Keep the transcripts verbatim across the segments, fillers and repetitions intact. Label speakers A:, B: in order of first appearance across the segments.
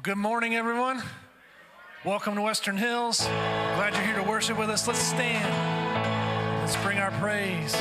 A: Good morning, everyone. Welcome to Western Hills. Glad you're here to worship with us. Let's stand. Let's bring our praise.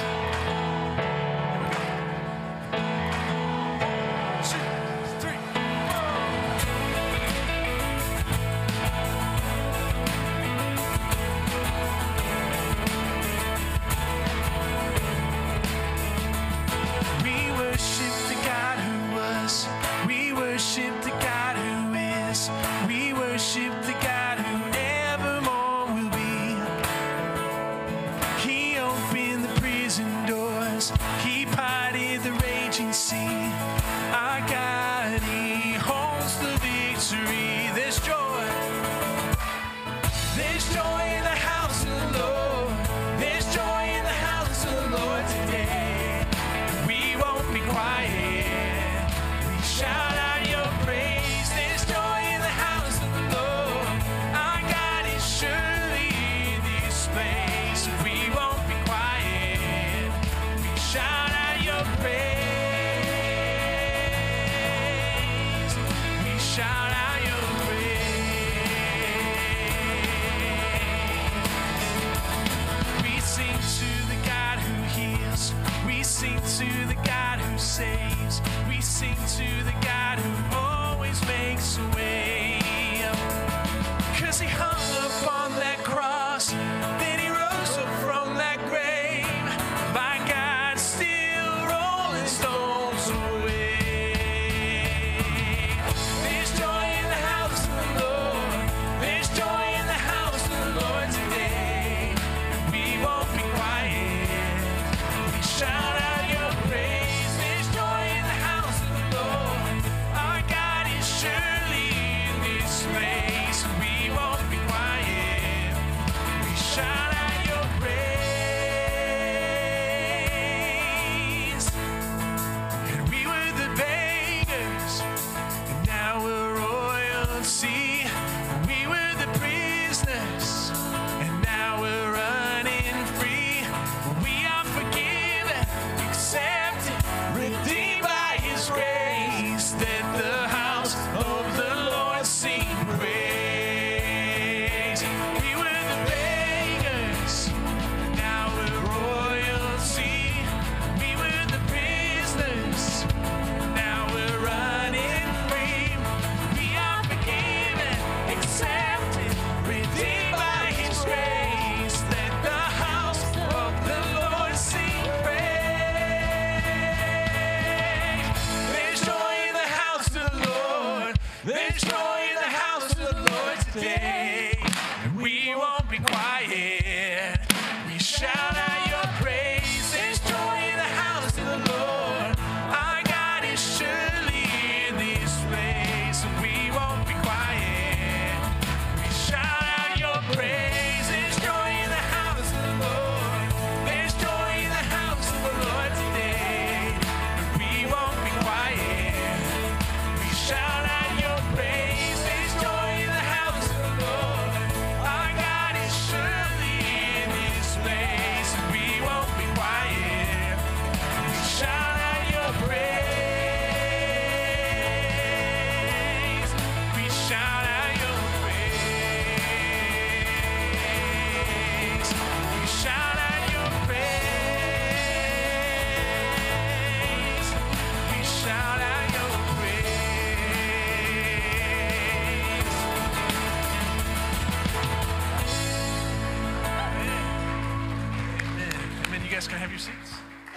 A: Can I have your seats?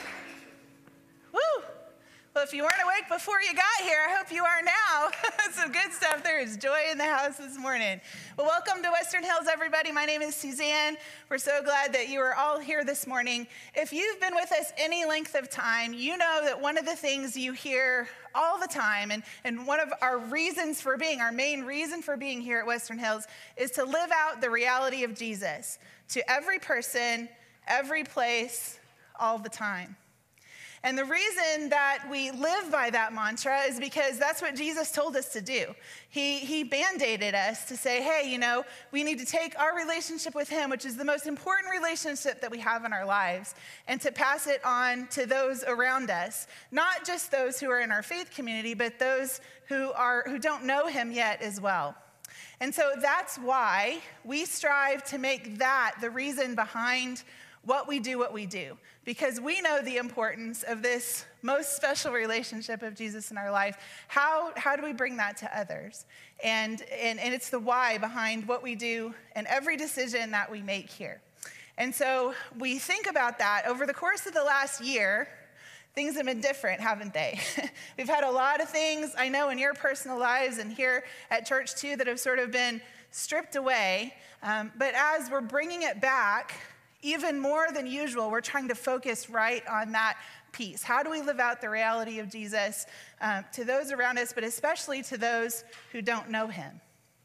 B: Woo! Well, if you weren't awake before you got here, I hope you are now. Some good stuff. There is joy in the house this morning. Well, welcome to Western Hills, everybody. My name is Suzanne. We're so glad that you are all here this morning. If you've been with us any length of time, you know that one of the things you hear all the time, and, and one of our reasons for being, our main reason for being here at Western Hills, is to live out the reality of Jesus to every person, every place, all the time. And the reason that we live by that mantra is because that's what Jesus told us to do. He, he band-aided us to say, hey, you know, we need to take our relationship with him, which is the most important relationship that we have in our lives, and to pass it on to those around us. Not just those who are in our faith community, but those who are who don't know him yet as well. And so that's why we strive to make that the reason behind what we do, what we do. Because we know the importance of this most special relationship of Jesus in our life. How, how do we bring that to others? And, and, and it's the why behind what we do and every decision that we make here. And so we think about that over the course of the last year. Things have been different, haven't they? We've had a lot of things, I know, in your personal lives and here at church too, that have sort of been stripped away. Um, but as we're bringing it back, even more than usual, we're trying to focus right on that piece. How do we live out the reality of Jesus um, to those around us, but especially to those who don't know him?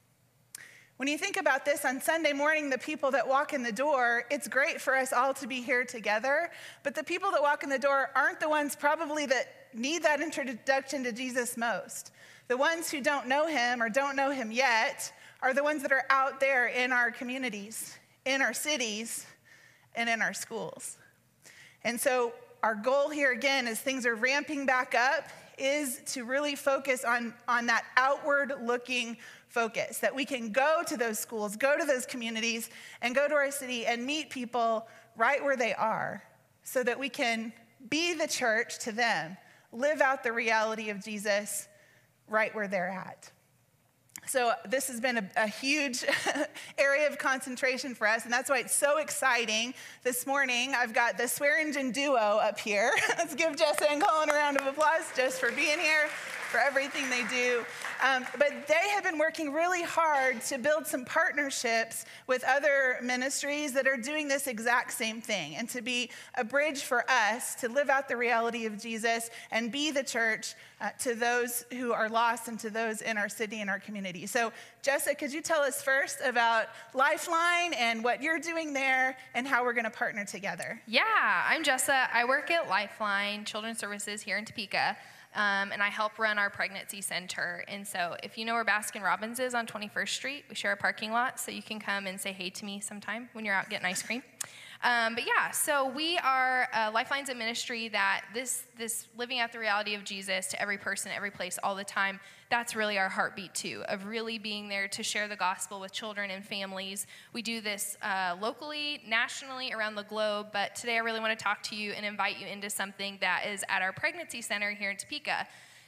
B: When you think about this, on Sunday morning, the people that walk in the door, it's great for us all to be here together, but the people that walk in the door aren't the ones probably that need that introduction to Jesus most. The ones who don't know him or don't know him yet are the ones that are out there in our communities, in our cities, and in our schools. And so our goal here, again, as things are ramping back up, is to really focus on, on that outward-looking focus, that we can go to those schools, go to those communities, and go to our city and meet people right where they are so that we can be the church to them, live out the reality of Jesus right where they're at. So this has been a, a huge area of concentration for us, and that's why it's so exciting. This morning, I've got the Swearingen duo up here. Let's give Jessa and Colin a round of applause just for being here, for everything they do. Um, but they have been working really hard to build some partnerships with other ministries that are doing this exact same thing, and to be a bridge for us to live out the reality of Jesus and be the church uh, to those who are lost and to those in our city and our community. So, Jessa, could you tell us first about Lifeline and what you're doing there and how we're going to partner together?
C: Yeah, I'm Jessa. I work at Lifeline Children's Services here in Topeka. Um, and I help run our pregnancy center. And so if you know where Baskin Robbins is on twenty-first Street, we share a parking lot, so you can come and say hey to me sometime when you're out getting ice cream. Um, but yeah, so we are uh, Lifeline's a ministry that this this living out the reality of Jesus to every person, every place, all the time, that's really our heartbeat too, of really being there to share the gospel with children and families. We do this uh, locally, nationally, around the globe, but today I really want to talk to you and invite you into something that is at our pregnancy center here in Topeka.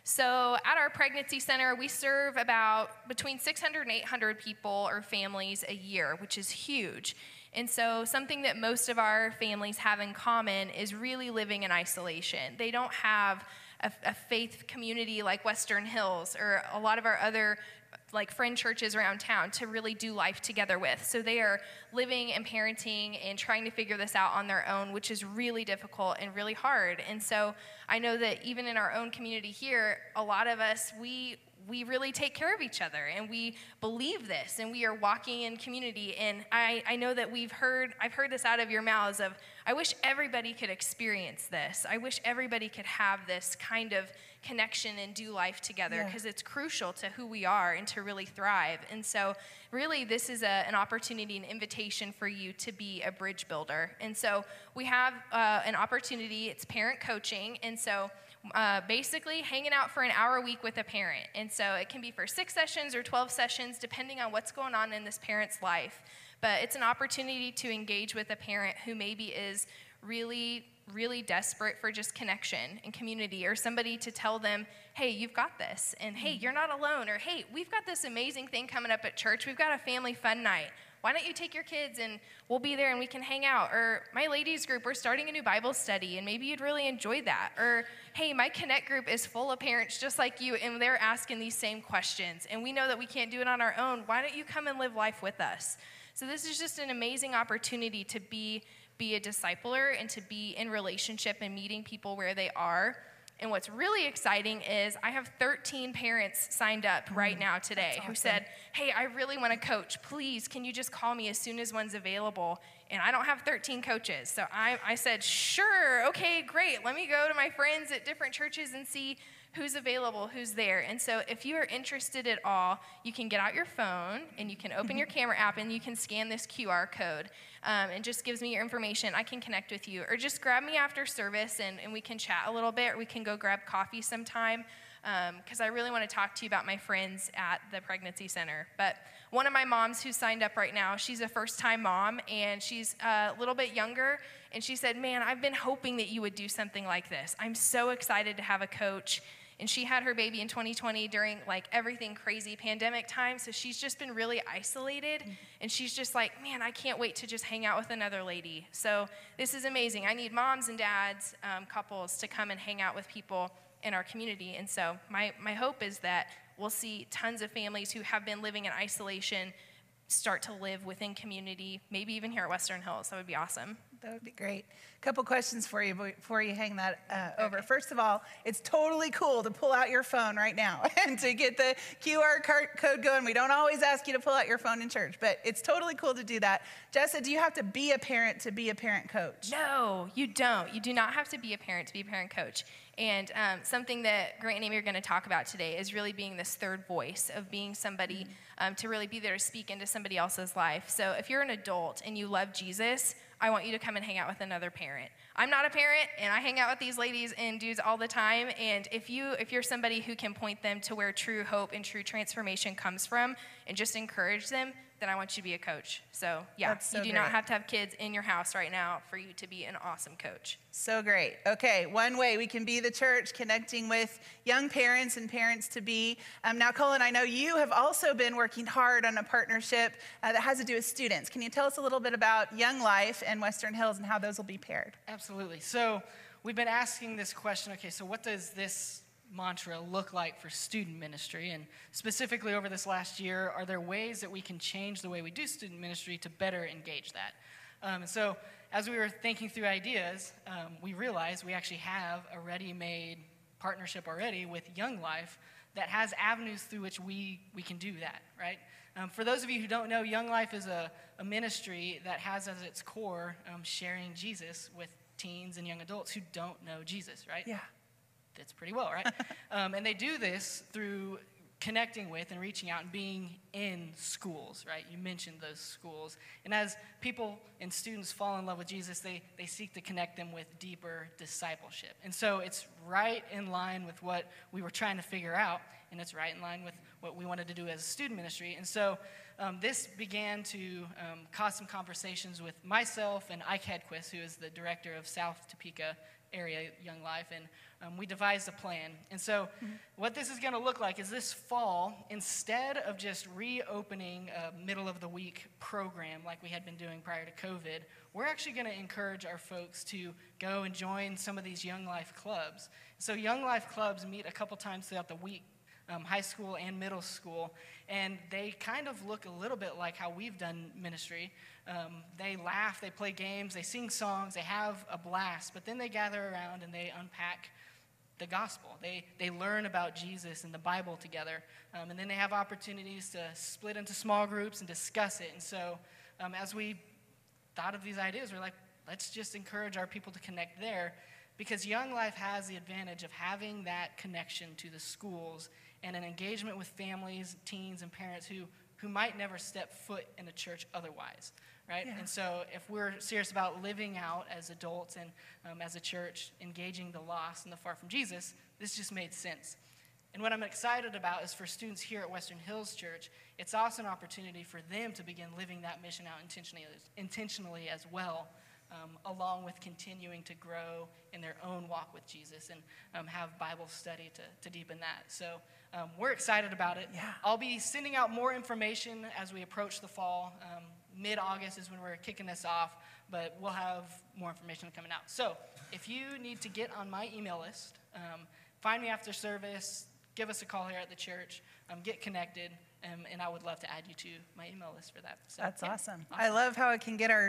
C: So at our pregnancy center, we serve about between six hundred and eight hundred people or families a year, which is huge. And so something that most of our families have in common is really living in isolation. They don't have a, a faith community like Western Hills or a lot of our other like friend churches around town to really do life together with. So they are living and parenting and trying to figure this out on their own, which is really difficult and really hard. And so I know that even in our own community here, a lot of us, we we really take care of each other, and we believe this, and we are walking in community. And I, I know that we've heard, I've heard this out of your mouths of, I wish everybody could experience this. I wish everybody could have this kind of connection and do life together, because yeah. it's crucial to who we are and to really thrive. And so really this is a, an opportunity, an invitation for you to be a bridge builder. And so we have uh, an opportunity, it's parent coaching, and so Uh, basically hanging out for an hour a week with a parent. And so it can be for six sessions or twelve sessions, depending on what's going on in this parent's life. But it's an opportunity to engage with a parent who maybe is really, really desperate for just connection and community, or somebody to tell them, hey, you've got this, and hey, you're not alone, or hey, we've got this amazing thing coming up at church. We've got a family fun night. Why don't you take your kids and we'll be there and we can hang out? Or my ladies group, we're starting a new Bible study and maybe you'd really enjoy that. Or hey, my Connect group is full of parents just like you and they're asking these same questions. And we know that we can't do it on our own. Why don't you come and live life with us? So this is just an amazing opportunity to be, be a discipler and to be in relationship and meeting people where they are. And what's really exciting is I have thirteen parents signed up right now today
B: awesome.
C: who said, hey, I really want to coach. Please, can you just call me as soon as one's available? And I don't have thirteen coaches. So I, I said, sure, okay, great. Let me go to my friends at different churches and see who's available, who's there. And so if you are interested at all, you can get out your phone and you can open your camera app and you can scan this Q R code. Um, and just gives me your information. I can connect with you. Or just grab me after service and, and we can chat a little bit, or we can go grab coffee sometime. Because um, I really want to talk to you about my friends at the pregnancy center. But one of my moms who's signed up right now, she's a first-time mom, and she's a little bit younger, and she said, man, I've been hoping that you would do something like this. I'm so excited to have a coach. And she had her baby in twenty twenty during like everything crazy pandemic time, so she's just been really isolated, and she's just like, man, I can't wait to just hang out with another lady. So this is amazing. I need moms and dads, um, couples to come and hang out with people in our community. And so my, my hope is that we'll see tons of families who have been living in isolation start to live within community, maybe even here at Western Hills. That would be awesome.
B: That would be great. A couple questions for you before you hang that uh, over.
C: Okay.
B: First of all, it's totally cool to pull out your phone right now and to get the Q R code going. We don't always ask you to pull out your phone in church, but it's totally cool to do that. Jessa, do you have to be a parent to be a parent coach?
C: No, you don't. You do not have to be a parent to be a parent coach. And um, something that Grant and Amy are going to talk about today is really being this third voice of being somebody um, to really be there to speak into somebody else's life. So if you're an adult and you love Jesus, I want you to come and hang out with another parent. I'm not a parent, and I hang out with these ladies and dudes all the time. And if you, if you're somebody who can point them to where true hope and true transformation comes from, and just encourage them, then I want you to be a coach. So yeah,
B: so
C: you do
B: great.
C: not have to have kids in your house right now for you to be an awesome coach.
B: So great. Okay, one way we can be the church, connecting with young parents and parents to be. Um, now, Colin, I know you have also been working hard on a partnership uh, that has to do with students. Can you tell us a little bit about Young Life and Western Hills and how those will be paired?
D: Absolutely. So we've been asking this question, okay, so what does this mantra look like for student ministry? And specifically over this last year, are there ways that we can change the way we do student ministry to better engage that? Um, and so as we were thinking through ideas, um, we realized we actually have a ready-made partnership already with Young Life that has avenues through which we, we can do that, right? Um, for those of you who don't know, Young Life is a, a ministry that has as its core um, sharing Jesus with teens and young adults who don't know Jesus, right?
B: Yeah.
D: Fits pretty well, right? um, and they do this through connecting with and reaching out and being in schools, right? You mentioned those schools. And as people and students fall in love with Jesus, they, they seek to connect them with deeper discipleship. And so it's right in line with what we were trying to figure out, and it's right in line with what we wanted to do as a student ministry. And so um, this began to um, cause some conversations with myself and Ike Hedquist, who is the director of South Topeka area Young Life, and um, we devised a plan. And so mm-hmm. what this is going to look like is this fall, instead of just reopening a middle of the week program like we had been doing prior to COVID, we're actually going to encourage our folks to go and join some of these Young Life clubs. So Young Life clubs meet a couple times throughout the week, um, high school and middle school, and they kind of look a little bit like how we've done ministry. Um, they laugh, they play games, they sing songs, they have a blast, but then they gather around and they unpack the gospel. They they learn about Jesus and the Bible together, um, and then they have opportunities to split into small groups and discuss it. And so um, as we thought of these ideas, we're like, let's just encourage our people to connect there, because Young Life has the advantage of having that connection to the schools and an engagement with families, teens, and parents who who might never step foot in a church otherwise, right?
B: Yeah.
D: And so if we're serious about living out as adults and um, as a church, engaging the lost and the far from Jesus, this just made sense. And what I'm excited about is for students here at Western Hills Church, it's also an opportunity for them to begin living that mission out intentionally, intentionally as well, um, along with continuing to grow in their own walk with Jesus and um, have Bible study to, to deepen that. So um, we're excited about it.
B: Yeah.
D: I'll be sending out more information as we approach the fall. Um, mid-August is when we're kicking this off, but we'll have more information coming out. So if you need to get on my email list, um, find me after service, give us a call here at the church, um, get connected, um, and I would love to add you to my email list for that. So,
B: That's
D: yeah,
B: awesome. awesome. I love how it can get our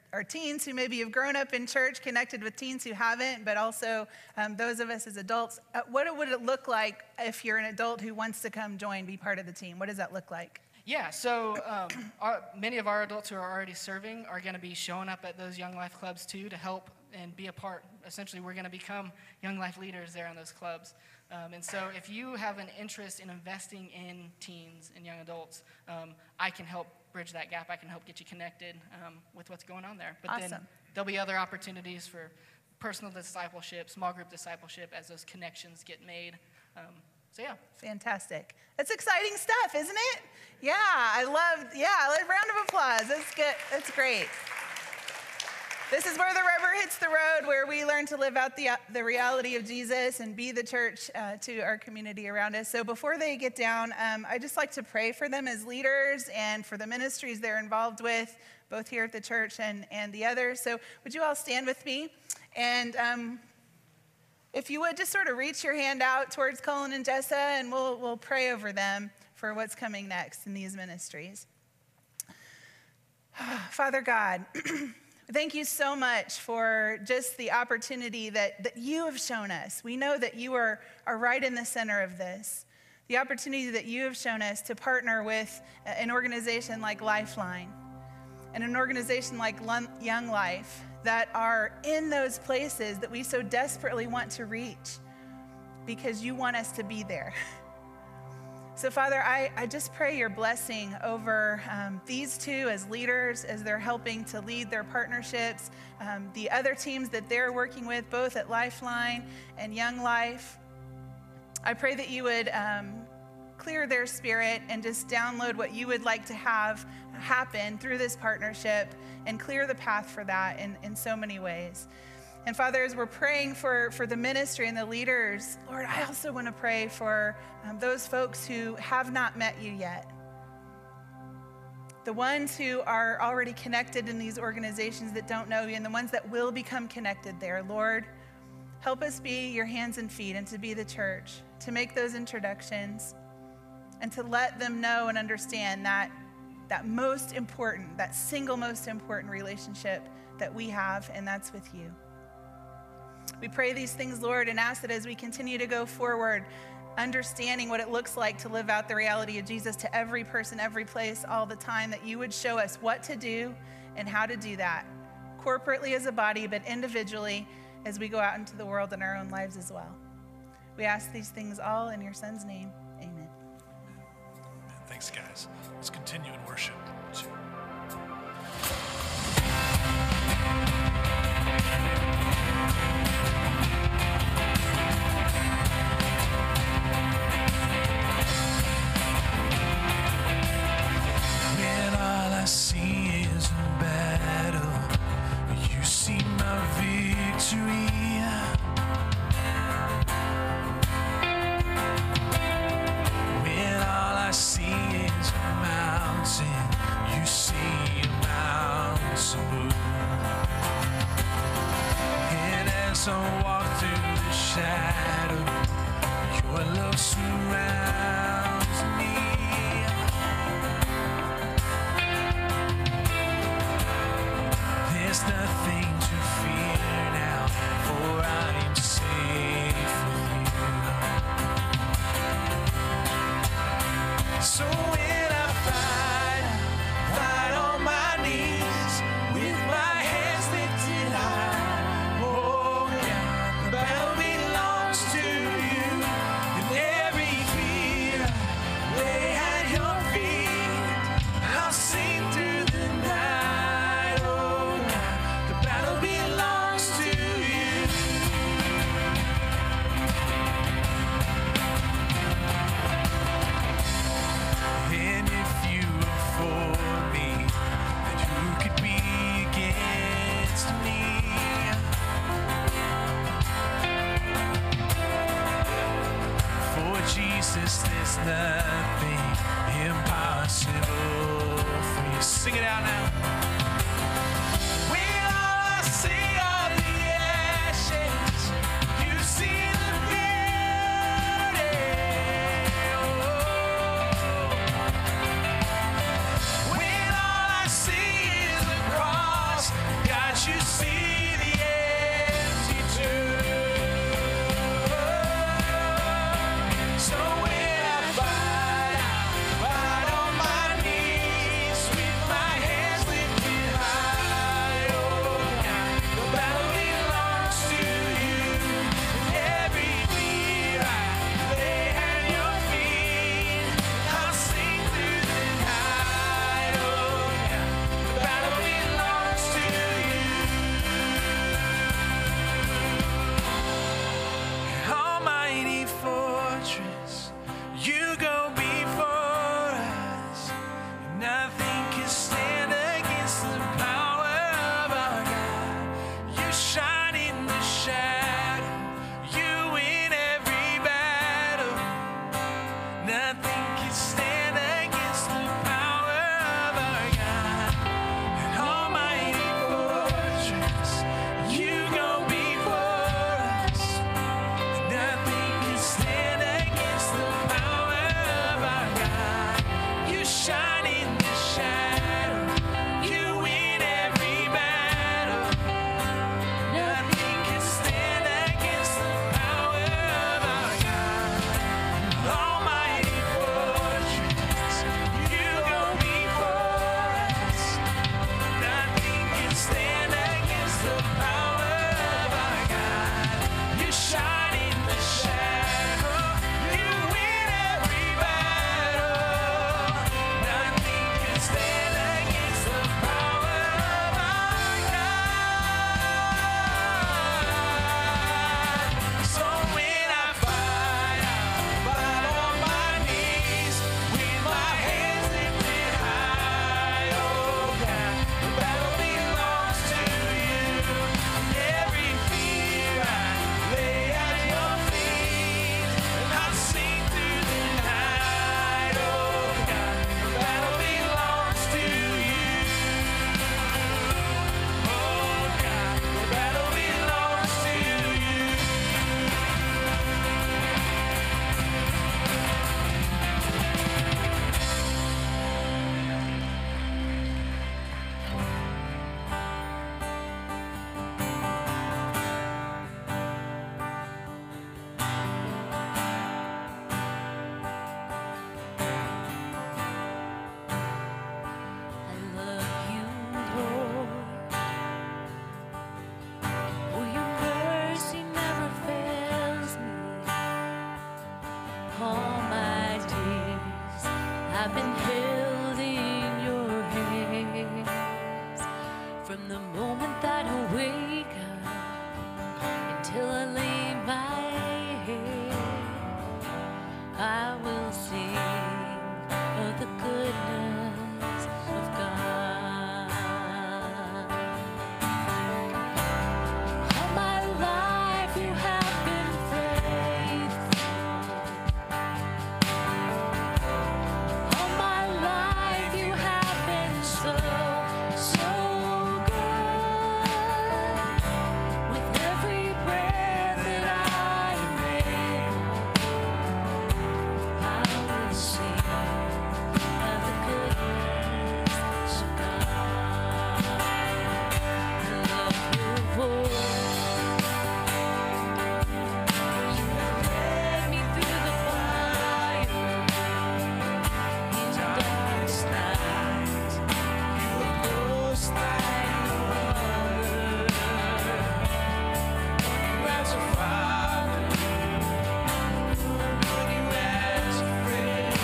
B: our teens who maybe have grown up in church, connected with teens who haven't, but also um, those of us as adults. Uh, what would it look like if you're an adult who wants to come join, be part of the team? What does that look like?
D: Yeah, so um, our, many of our adults who are already serving are going to be showing up at those Young Life clubs too to help and be a part. Essentially, we're going to become Young Life leaders there in those clubs. Um, and so if you have an interest in investing in teens and young adults, um, I can help bridge that gap. I can help get you connected um, with what's going on there. But
B: Awesome.
D: then there'll be other opportunities for personal discipleship, small group discipleship as those connections get made. Um, so yeah.
B: Fantastic. That's exciting stuff, isn't it? Yeah, I love, yeah, a round of applause. That's good. That's great. This is where the rubber hits the road, where we learn to live out the, the reality of Jesus and be the church uh, to our community around us. So before they get down, um, I just like to pray for them as leaders and for the ministries they're involved with, both here at the church and, and the others. So would you all stand with me? And um, if you would just sort of reach your hand out towards Colin and Jessa, and we'll, we'll pray over them for what's coming next in these ministries. Father God, thank you so much for just the opportunity that, that you have shown us. We know that you are, are right in the center of this. The opportunity that you have shown us to partner with an organization like Lifeline and an organization like Young Life that are in those places that we so desperately want to reach because you want us to be there. So, Father, I, I just pray your blessing over um, these two as leaders, as they're helping to lead their partnerships, um, the other teams that they're working with, both at Lifeline and Young Life. I pray that you would um, clear their spirit and just download what you would like to have happen through this partnership and clear the path for that in, in so many ways. And Father, as we're praying for, for the ministry and the leaders, Lord, I also want to pray for um, those folks who have not met you yet. The ones who are already connected in these organizations that don't know you, and the ones that will become connected there. Lord, help us be your hands and feet and to be the church, to make those introductions and to let them know and understand that that most important, that single most important relationship that we have, and that's with you. We pray these things, Lord, and ask that as we continue to go forward, understanding what it looks like to live out the reality of Jesus to every person, every place, all the time, that you would show us what to do and how to do that, corporately as a body, but individually as we go out into the world in our own lives as well. We ask these things all in your Son's name. Amen.
A: Thanks, guys. Let's continue in worship. When all I see is a battle, you see my victory. When all I see is a mountain, you see a mountain move. And as I walk through the shadow, your love surrounds me. There's nothing to fear now, for I am safe with you. So when I fight, fight on my knees, with my hands lifted high. Oh God, the battle belongs to you, and every fear lay at your feet. I'll sing through the night. Oh God, the battle belongs to you. And if you are for me, then who could be against me? For Jesus, there's nothing impossible for you. Sing it out now. When all I see are the ashes, you see the beauty. Oh. When all I see is the cross,
E: moment that I wake up until I lay my head, I will sing of the goodness of God. All my life you have been faithful. All my life you have been so, so good. With every breath that I am able, I will sing of the goodness of God. I love your voice. You have led me through the fire in darkest night. You are close like no other.
A: As a father, known you as a friend,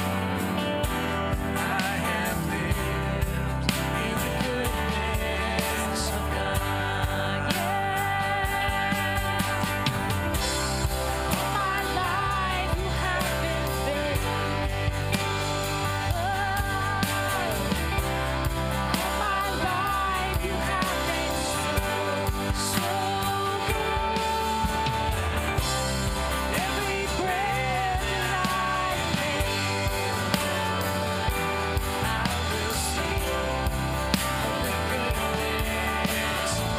A: I have lived in the goodness of God.
E: All my life you have been faithful. All my life you have been so, so good. Every breath that I take, I will sing of the goodness of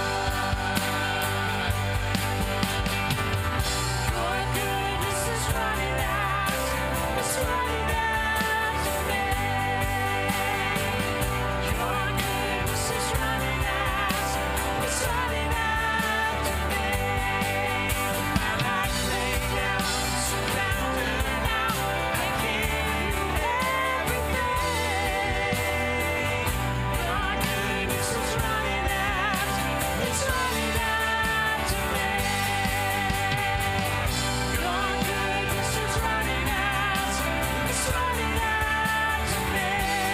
E: God. Your goodness is running out, it's running after me. Your goodness is running out, it's running after me.
A: My life laid down, surrounded now, I give you everything.
E: Your goodness is running out, it's running after me. Your goodness is running out, it's running after me.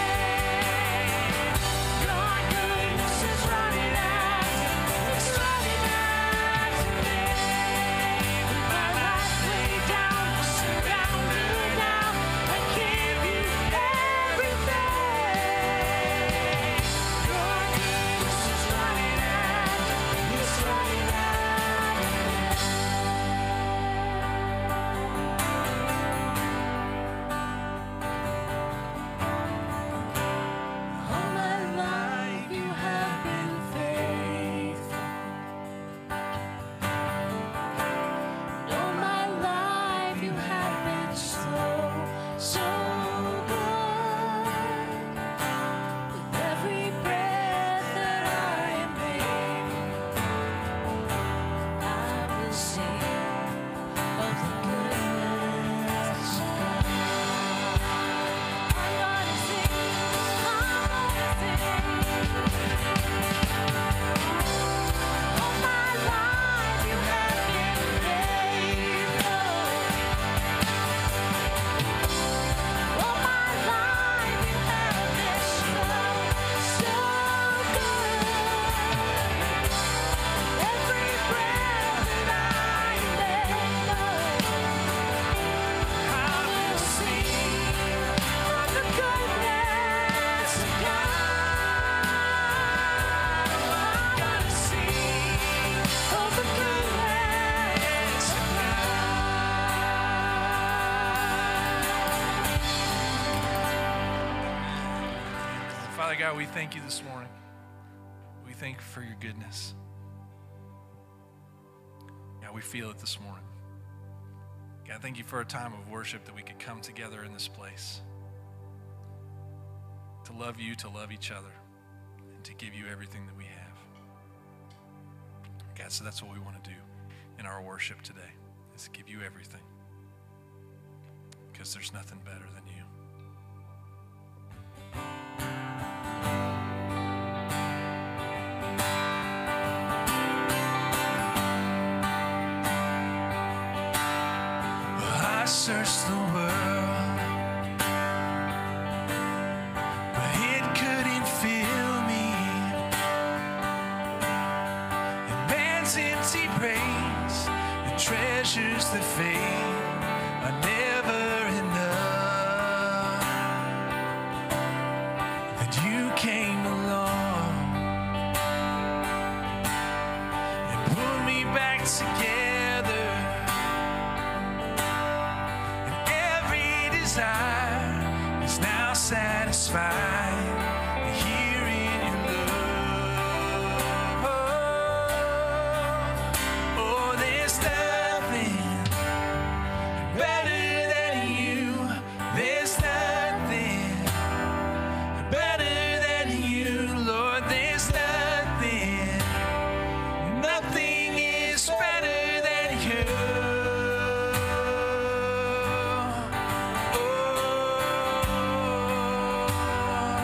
E: Your goodness is running out, it's running after me. With my life laid down, surrounded now, I give you everything. Your goodness is running out, it's running All my life you have been faithful. All my life you have been so, so good. With every breath that I am able, I will sing of the goodness of God. I'm gonna sing, I'm gonna sing. All my life you have been faithful. All my life you have been so, so good. Every breath that I am able, I will sing of the goodness of God. I'm gonna sing of the goodness of
A: Father God, we thank you this morning. We thank you for your goodness. God, we feel it this morning. God, thank you for a time of worship that we could come together in this place to love you, to love each other, and to give you everything that we have. God, so that's what we want to do in our worship today, is to give you everything, because there's nothing better than you. I searched the world, but it couldn't fill me. Heaven's empty praise, the treasures that fade are never enough. That you came along and put me back together, and every desire is now satisfied here in your love. Oh, there's nothing better than you. There's nothing better than you, Lord. There's nothing, nothing is better than you. Oh,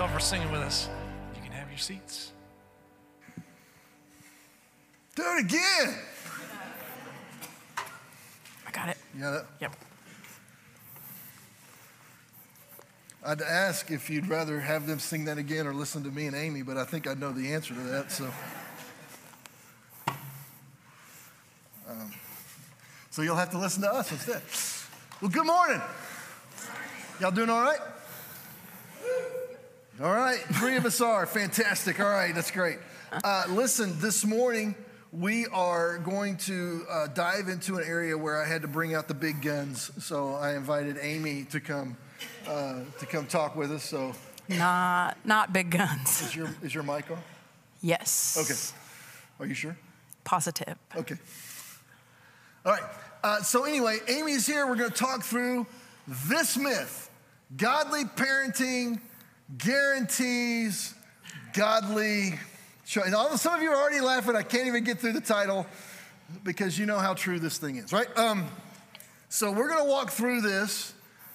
A: y'all for singing with us. You can have your seats.
F: Do it again.
G: I got it.
F: You got it?
G: Yep.
F: I'd ask if you'd rather have them sing that again or listen to me and Amy, but I think I know the answer to that, so. Um, so you'll have to listen to us instead. Well, good morning. Y'all doing all right? All right, three of us are. Fantastic. All right, that's great. Uh, listen, this morning we are going to uh, dive into an area where I had to bring out the big guns, so I invited Amy to come. Uh, to come talk with us. So,
G: Not not big guns.
F: is your is your mic on?
G: Yes.
F: Okay. Are you sure?
G: Positive.
F: Okay. All right. Uh, so anyway, Amy's here. We're going to talk through this myth: godly parenting guarantees godly. Cho- and all, some of you are already laughing. I can't even get through the title because you know how true this thing is, right? Um, so we're going to walk through this.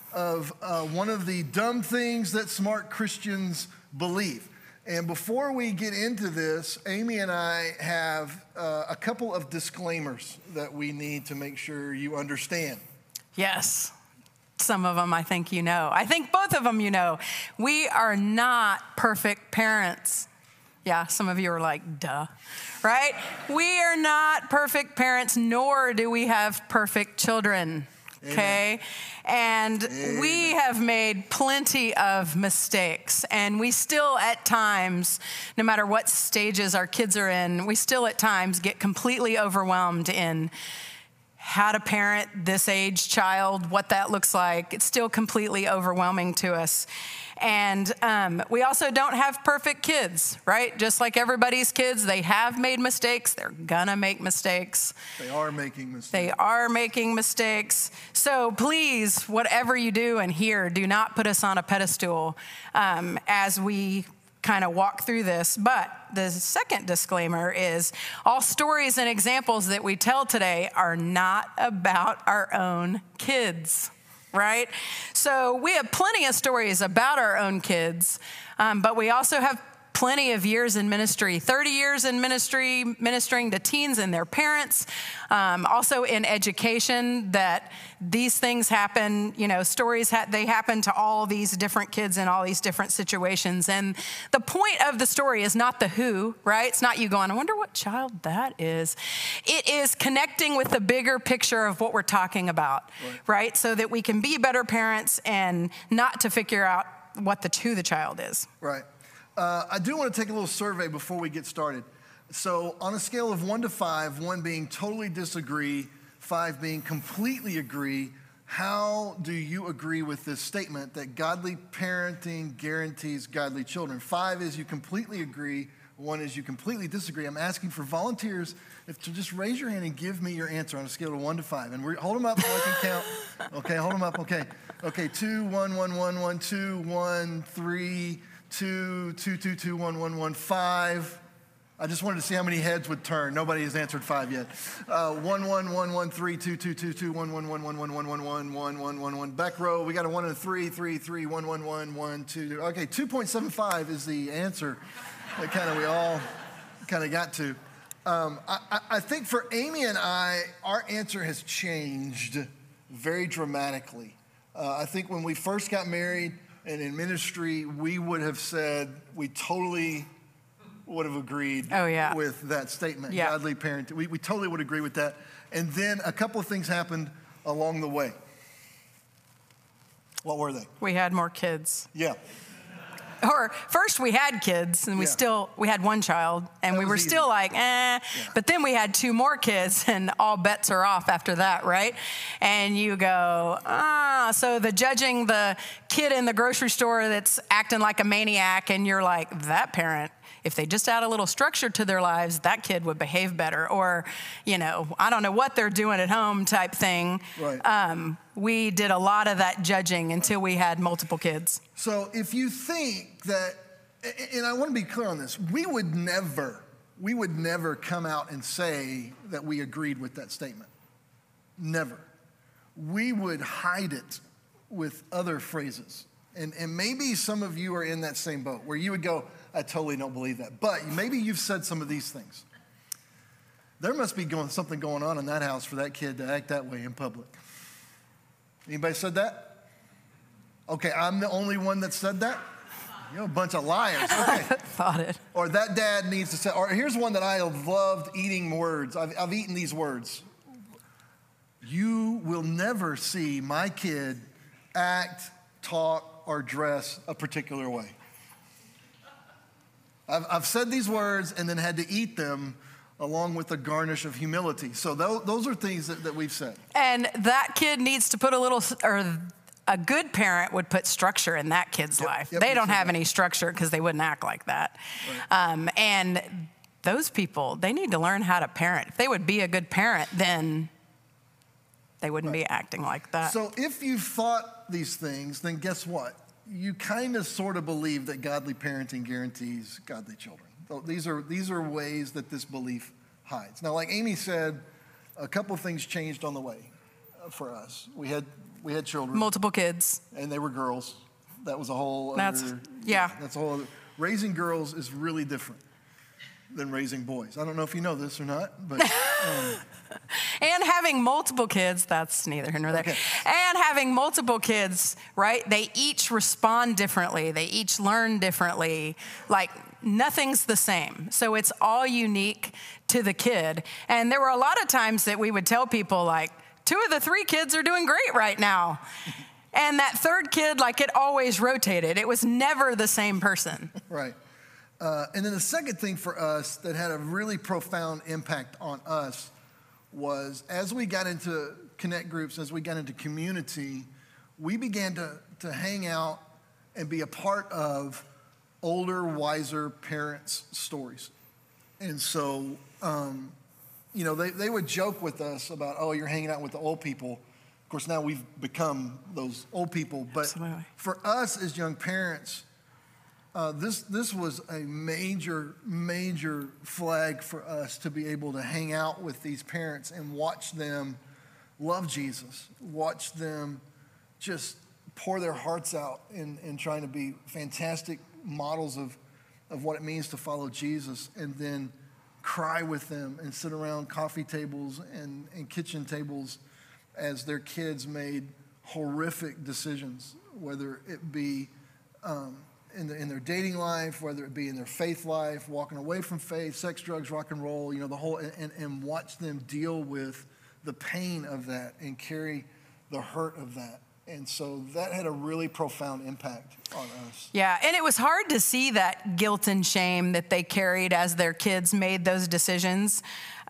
F: Of uh, one of the dumb things that smart Christians believe. And before we get into this, Amy and I have uh, a couple of disclaimers that we need to make sure you understand.
G: Yes. Some of them I think you know. I think both of them you know. We are not perfect parents. Yeah, some of you are like, duh, right? We are not perfect parents, nor do we have perfect children. Okay. And
F: Amen.
G: We have made plenty of mistakes, and we still at times, no matter what stages our kids are in, we still at times get completely overwhelmed in how to parent this age child, what that looks like. It's still completely overwhelming to us. And um, we also don't have perfect kids, right? Just like everybody's kids, they have made mistakes. They're gonna make mistakes.
F: They are making mistakes.
G: They are making mistakes. So please, whatever you do and hear, do not put us on a pedestal um, as we kind of walk through this. But the second disclaimer is all stories and examples that we tell today are not about our own kids. Right? So we have plenty of stories about our own kids, um, but we also have plenty of years in ministry, thirty years in ministry, ministering to teens and their parents, um, also in education, that these things happen, you know, stories, ha- they happen to all these different kids in all these different situations. And the point of the story is not the who, right? It's not you going, I wonder what child that is. It is connecting with the bigger picture of what we're talking about, right? right? So that we can be better parents and not to figure out what the who the child is.
F: Right. Uh, I do want to take a little survey before we get started. So on a scale of one to five, one being totally disagree, five being completely agree, how do you agree with this statement that godly parenting guarantees godly children? Five is you completely agree, one is you completely disagree. I'm asking for volunteers if to just raise your hand and give me your answer on a scale of one to five. And we're, hold them up so I can count. Okay, hold them up, okay. Okay, two, one, one, one, one, two, one, three, two, two, two, two, one, one, one, five. I just wanted to see how many heads would turn. Nobody has answered five yet. Uh, one, one, one, one, three, two, two, two, two, one, one, one, one, one, one, one, one, one, one, one, one. Back row, we got a one and a three, three, three, one, one, one, one, two. Okay, two point seven five is the answer that kind of we all kind of got to. Um, I, I think for Amy and I, our answer has changed very dramatically. Uh, I think when we first got married, and in ministry, we would have said, we totally would have agreed
G: oh, yeah.
F: with that statement,
G: yeah.
F: godly parenting. We, we totally would agree with that. And then a couple of things happened along the way. What were they?
G: We had more kids.
F: Yeah.
G: Or first we had kids and we
F: Yeah.
G: still, we had one child and
F: That
G: we
F: was
G: were
F: easy.
G: still like, eh, but then we had two more kids and all bets are off after that, right? And you go, ah, so the judging the kid in the grocery store that's acting like a maniac and you're like, that parent, if they just add a little structure to their lives, that kid would behave better. Or, you know, I don't know what they're doing at home type thing.
F: Right.
G: Um, we did a lot of that judging until we had multiple kids.
F: So if you think that, and I want to be clear on this, we would never, we would never come out and say that we agreed with that statement. Never. We would hide it with other phrases. And, and maybe some of you are in that same boat where you would go, I totally don't believe that. But maybe you've said some of these things. There must be going, something going on in that house for that kid to act that way in public. Anybody said that? Okay, I'm the only one that said that? You're a bunch of liars. Okay.
G: Thought it.
F: Or that dad needs to say, or here's one that I have loved eating words. I've, I've eaten these words. You will never see my kid act, talk, or dress a particular way. I've, I've said these words and then had to eat them along with a garnish of humility. So those, those are things that, that we've said.
G: And that kid needs to put a little, or a good parent would put structure in that kid's
F: Yep,
G: life.
F: yep,
G: they
F: we
G: don't
F: said
G: have
F: that.
G: any structure because they wouldn't act like that.
F: Right.
G: Um, and those people, they need to learn how to parent. If they would be a good parent, then they wouldn't
F: Right.
G: be acting like that.
F: So if you've thought these things, then guess what? You kind of sort of believe that godly parenting guarantees godly children. So these are, these are ways that this belief hides. Now, like Amy said, a couple things changed on the way uh, for us. We had, we had children.
G: Multiple kids.
F: And they were girls. That was a whole
G: That's-
F: other,
G: yeah.
F: That's a whole other. Raising girls is really different than raising boys. I don't know if you know this or not, but um,
G: And having multiple kids, that's neither here nor there.
F: Okay.
G: And having multiple kids, right? They each respond differently. They each learn differently. Like nothing's the same. So it's all unique to the kid. And there were a lot of times that we would tell people like, two of the three kids are doing great right now. And that third kid, like it always rotated. It was never the same person.
F: right. Uh, and then the second thing for us that had a really profound impact on us was as we got into connect groups, as we got into community, we began to, to hang out and be a part of older, wiser parents' stories. And so, um, you know, they, they would joke with us about, oh, you're hanging out with the old people. Of course, now we've become those old people. But
G: Absolutely.
F: for us as young parents, uh, this, this was a major, major flag for us to be able to hang out with these parents and watch them love Jesus, watch them just pour their hearts out in, in trying to be fantastic models of, of what it means to follow Jesus, and then cry with them and sit around coffee tables and, and kitchen tables as their kids made horrific decisions, whether it be um, in, the, in their dating life, whether it be in their faith life, walking away from faith, sex, drugs, rock and roll, you know, the whole, and, and watch them deal with the pain of that and carry the hurt of that. And so that had a really profound impact on us.
G: Yeah, and it was hard to see that guilt and shame that they carried as their kids made those decisions.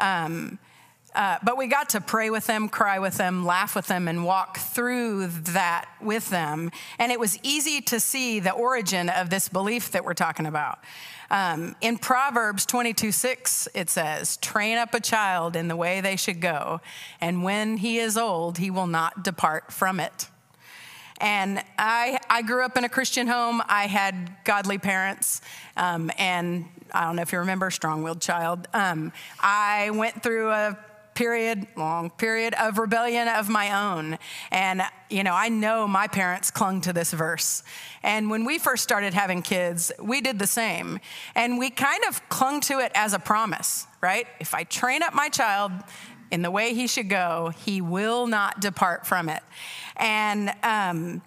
G: Um, uh, but we got to pray with them, cry with them, laugh with them, and walk through that with them. And it was easy to see the origin of this belief that we're talking about. Um, in Proverbs twenty-two six, it says, train up a child in the way they should go, and when he is old, he will not depart from it. And I, I grew up in a Christian home. I had godly parents. Um, and I don't know if you remember, strong-willed child. Um, I went through a period, long period of rebellion of my own. And, you know, I know my parents clung to this verse. And when we first started having kids, we did the same. And we kind of clung to it as a promise, right? If I train up my child in the way he should go, he will not depart from it. And um,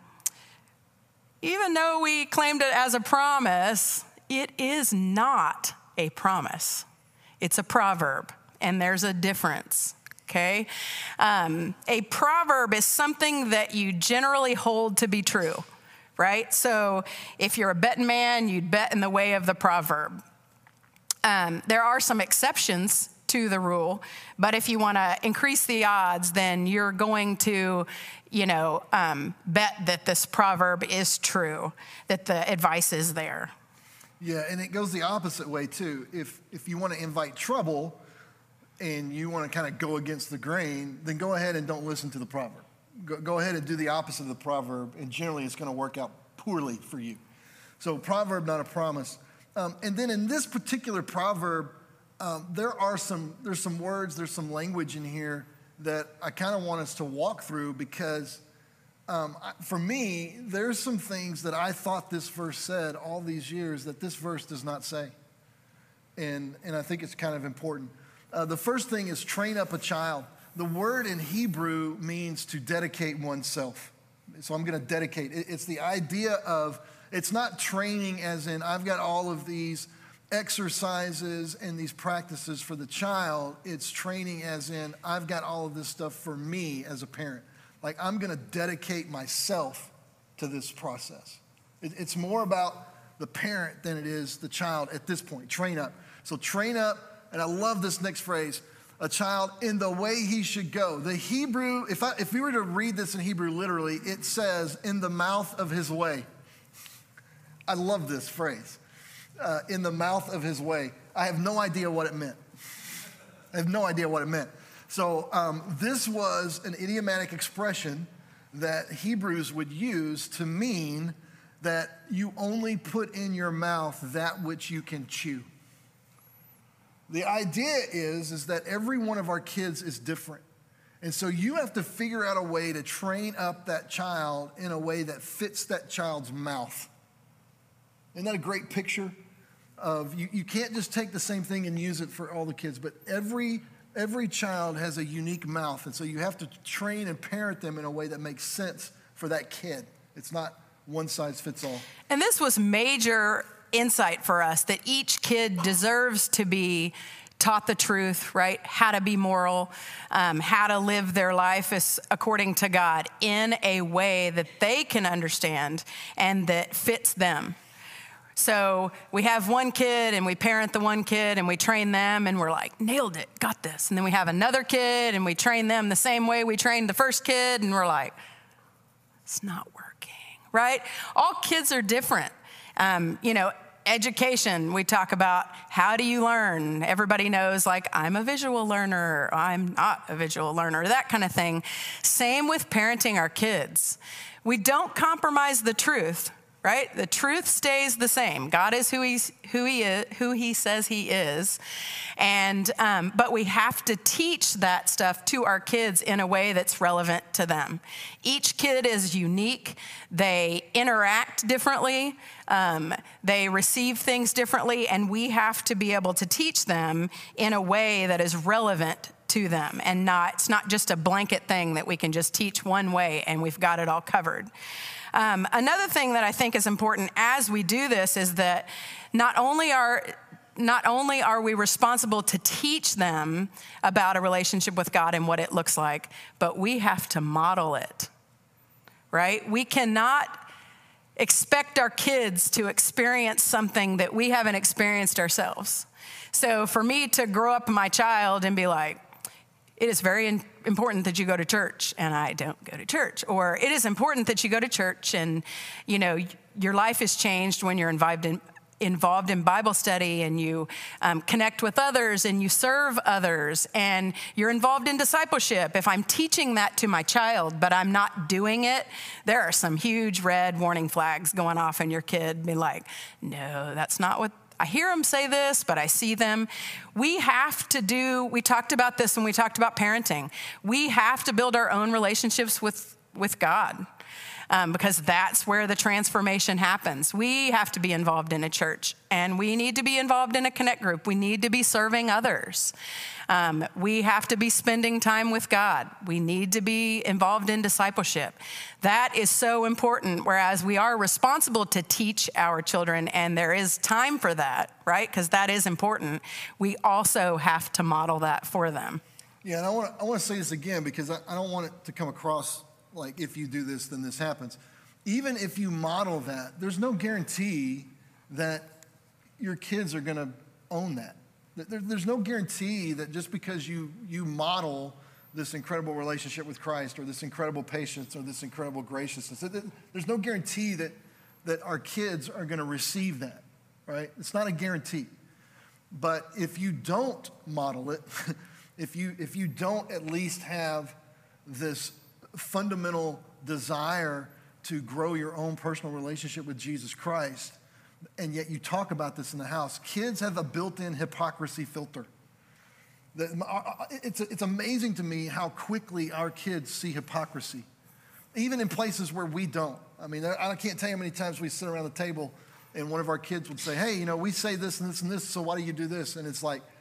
G: even though we claimed it as a promise, it is not a promise. It's a proverb, and there's a difference, okay? Um, a proverb is something that you generally hold to be true, right? So if you're a betting man, you'd bet in the way of the proverb. Um, there are some exceptions to the rule, but if you want to increase the odds, then you're going to, you know, um, bet that this proverb is true, that the advice is there.
F: Yeah, and it goes the opposite way too. If if you want to invite trouble and you want to kind of go against the grain, then go ahead and don't listen to the proverb. Go, go ahead and do the opposite of the proverb, and generally it's going to work out poorly for you. So proverb, not a promise. Um, and then in this particular proverb, Um, there are some, there's some words, there's some language in here that I kind of want us to walk through because um, I- for me, there's some things that I thought this verse said all these years that this verse does not say. And, and I think it's kind of important. Uh, the first thing is train up a child. The word in Hebrew means to dedicate oneself. So I'm going to dedicate. It, it's the idea of, it's not training as in I've got all of these exercises and these practices for the child. It's training as in I've got all of this stuff for me as a parent. Like I'm going to dedicate myself to this process. It, it's more about the parent than it is the child at this point. Train up. So train up, and I love this next phrase, a child in the way he should go. The Hebrew, if I, if we were to read this in Hebrew literally, it says in the mouth of his way. I love this phrase, uh, in the mouth of his way. I have no idea what it meant. I have no idea what it meant. So um, this was an idiomatic expression that Hebrews would use to mean that you only put in your mouth that which you can chew. The idea is, is that every one of our kids is different. And so you have to figure out a way to train up that child in a way that fits that child's mouth. Isn't that a great picture of, you, you can't just take the same thing and use it for all the kids, but every, every child has a unique mouth. And so you have to train and parent them in a way that makes sense for that kid. It's not one size fits all.
G: And this was major insight for us, that each kid deserves to be taught the truth, right? How to be moral, um, how to live their life as, according to God in a way that they can understand and that fits them. So we have one kid and we parent the one kid and we train them and we're like, nailed it, got this. And then we have another kid and we train them the same way we trained the first kid and we're like, it's not working, right? All kids are different. Um, you know, education, we talk about how do you learn? Everybody knows, like, I'm a visual learner, I'm not a visual learner, that kind of thing. Same with parenting our kids. We don't compromise the truth, right? The truth stays the same. God is who he's who he is, who he says he is, and um, but we have to teach that stuff to our kids in a way that's relevant to them. Each kid is unique. They interact differently. Um, they receive things differently, and we have to be able to teach them in a way that is relevant to them, and not it's not just a blanket thing that we can just teach one way and we've got it all covered. Um, another thing that I think is important as we do this is that not only are not only are we responsible to teach them about a relationship with God and what it looks like, but we have to model it, right? We cannot expect our kids to experience something that we haven't experienced ourselves. So for me to grow up my child and be like, it is very in- important that you go to church, and I don't go to church. Or it is important that you go to church, and you know your life is changed when you're involved in involved in Bible study, and you um, connect with others, and you serve others, and you're involved in discipleship. If I'm teaching that to my child, but I'm not doing it, there are some huge red warning flags going off in your kid. Be like, no, that's not what. I hear them say this, but I see them. We have to do, we talked about this when we talked about parenting. We have to build our own relationships with, with God um, because that's where the transformation happens. We have to be involved in a church, and we need to be involved in a connect group. We need to be serving others. Um, we have to be spending time with God. We need to be involved in discipleship. That is so important, whereas we are responsible to teach our children, and there is time for that, right? Because that is important. We also have to model that for them.
F: Yeah, and I want to I want to say this again because I, I don't want it to come across like if you do this, then this happens. Even if you model that, there's no guarantee that your kids are going to own that. There, there's no guarantee that just because you you model this incredible relationship with Christ or this incredible patience or this incredible graciousness, there's no guarantee that, that our kids are going to receive that, right? It's not a guarantee. But if you don't model it, if you if you don't at least have this fundamental desire to grow your own personal relationship with Jesus Christ, and yet you talk about this in the house, kids have a built-in hypocrisy filter. It's, it's amazing to me how quickly our kids see hypocrisy. even in places where we don't. I mean, I can't tell you how many times we sit around the table and one of our kids would say, hey, you know, we say this and this and this, so why do you do this? And it's like,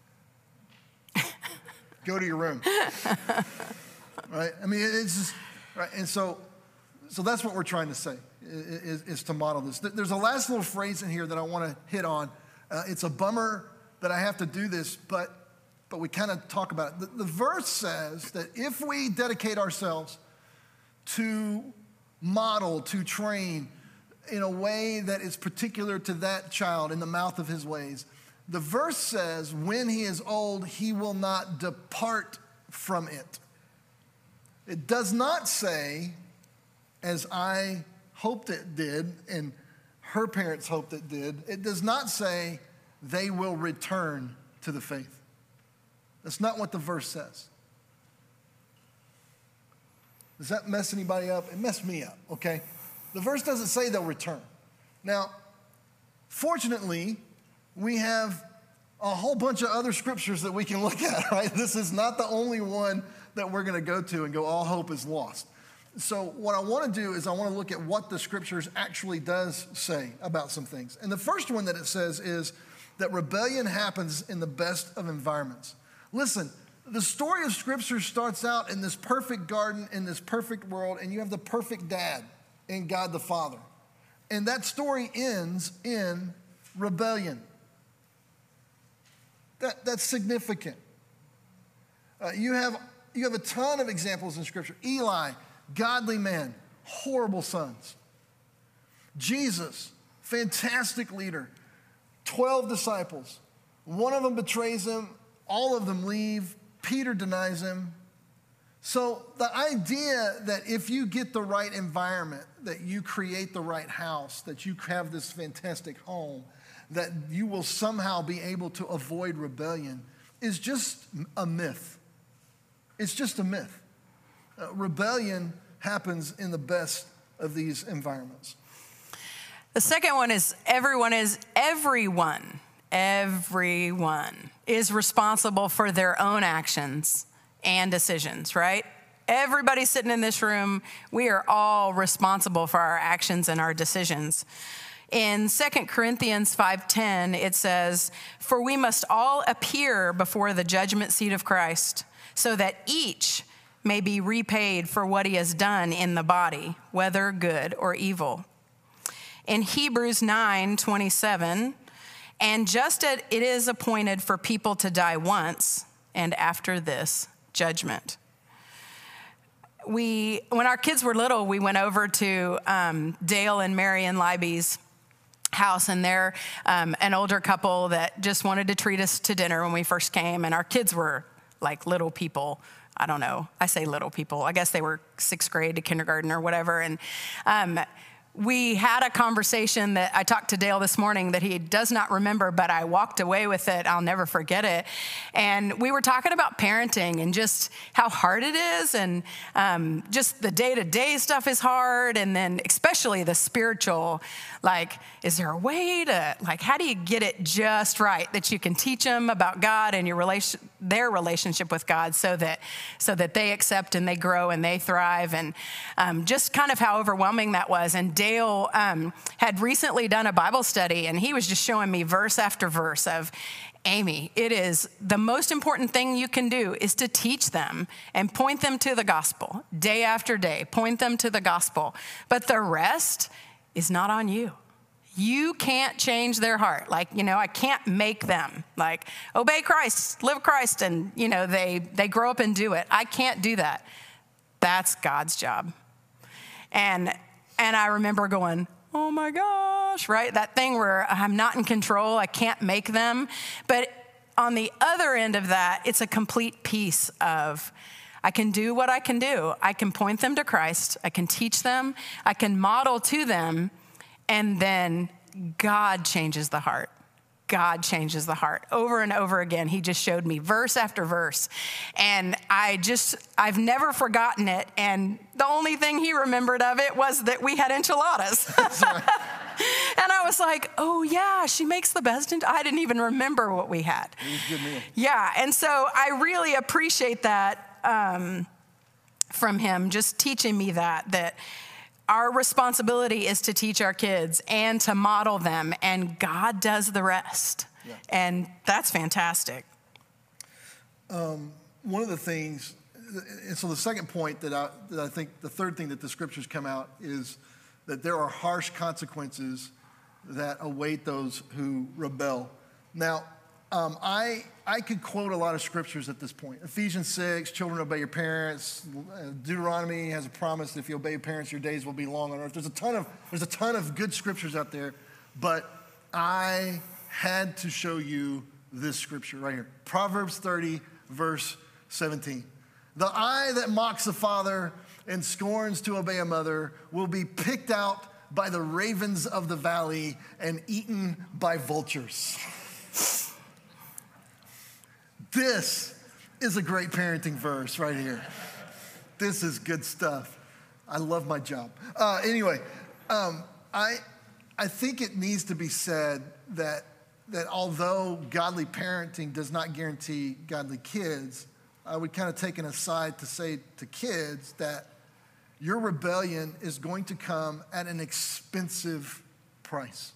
F: go to your room. Right? I mean, it's just, right? And so, so that's what we're trying to say, is, is to model this. There's a last little phrase in here that I want to hit on. Uh, it's a bummer that I have to do this, but, but we kind of talk about it. The, the verse says that if we dedicate ourselves to model, to train in a way that is particular to that child in the mouth of his ways, the verse says, when he is old, he will not depart from it. It does not say, as I hoped it did, and her parents hoped it did, it does not say they will return to the faith. That's not what the verse says. Does that mess anybody up? It messed me up, okay? The verse doesn't say they'll return. Now, fortunately, we have a whole bunch of other scriptures that we can look at, right? This is not the only one that we're going to go to and go, all hope is lost. So what I want to do is I want to look at what the scriptures actually does say about some things. And the first one that it says is that rebellion happens in the best of environments. Listen, the story of scripture starts out in this perfect garden, in this perfect world, and you have the perfect dad in God the Father. And that story ends in rebellion. That, that's significant. Uh, you have, you have a ton of examples in Scripture. Eli, godly man, horrible sons. Jesus, fantastic leader, twelve disciples. One of them betrays him, all of them leave. Peter denies him. So the idea that if you get the right environment, that you create the right house, that you have this fantastic home, that you will somehow be able to avoid rebellion is just a myth. It's just a myth. Uh, rebellion happens in the best of these environments.
G: The second one is everyone is everyone, everyone is responsible for their own actions and decisions, right? Everybody sitting in this room, we are all responsible for our actions and our decisions. In Second Corinthians five ten, it says, "For we must all appear before the judgment seat of Christ, so that each may be repaid for what he has done in the body, whether good or evil." In Hebrews nine twenty-seven, "And just as it is appointed for people to die once, and after this, judgment." We, when our kids were little, we went over to um, Dale and Marion Libby's house, and they're um, an older couple that just wanted to treat us to dinner when we first came, and our kids were like little people. I don't know. I say little people. I guess they were sixth grade to kindergarten or whatever, and um, we had a conversation that I talked to Dale this morning that he does not remember, but I walked away with it. I'll never forget it. And we were talking about parenting and just how hard it is, and um, just the day-to-day stuff is hard, and then especially the spiritual, like, is there a way to, like, how do you get it just right that you can teach them about God and your relation, their relationship with God, so that so that they accept and they grow and they thrive, and um, just kind of how overwhelming that was. And Dale um, had recently done a Bible study, and he was just showing me verse after verse of, Amy, it is the most important thing you can do is to teach them and point them to the gospel day after day, point them to the gospel. But the rest is not on you. You can't change their heart. Like, you know, I can't make them like obey Christ, live Christ, and, you know, they, they grow up and do it. I can't do that. That's God's job. And And I remember going, oh my gosh, right? That thing where I'm not in control, I can't make them. But on the other end of that, it's a complete piece of, I can do what I can do. I can point them to Christ. I can teach them. I can model to them. And then God changes the heart. God changes the heart. Over and over again, he just showed me verse after verse. And I just, I've never forgotten it. And the only thing he remembered of it was that we had enchiladas. And I was like, oh yeah, she makes the best. And I didn't even remember what we had.
F: It was a good meal.
G: Yeah, and so I really appreciate that. Um, from him, just teaching me that, that our responsibility is to teach our kids and to model them, and God does the rest.
F: Yeah.
G: And that's fantastic.
F: Um, one of the things, and so the second point that I, that I think, the third thing that the scriptures come out is that there are harsh consequences that await those who rebel. Now, um, I I could quote a lot of scriptures at this point. Ephesians six, children obey your parents. Deuteronomy has a promise that if you obey your parents, your days will be long on earth. There's a ton of there's a ton of good scriptures out there, but I had to show you this scripture right here. Proverbs thirty, verse seventeen. The eye that mocks a father and scorns to obey a mother will be picked out by the ravens of the valley and eaten by vultures. This is a great parenting verse right here. This is good stuff. I love my job. Uh, anyway, um, I, I think it needs to be said that, that although godly parenting does not guarantee godly kids, I would kind of take an aside to say to kids that your rebellion is going to come at an expensive price.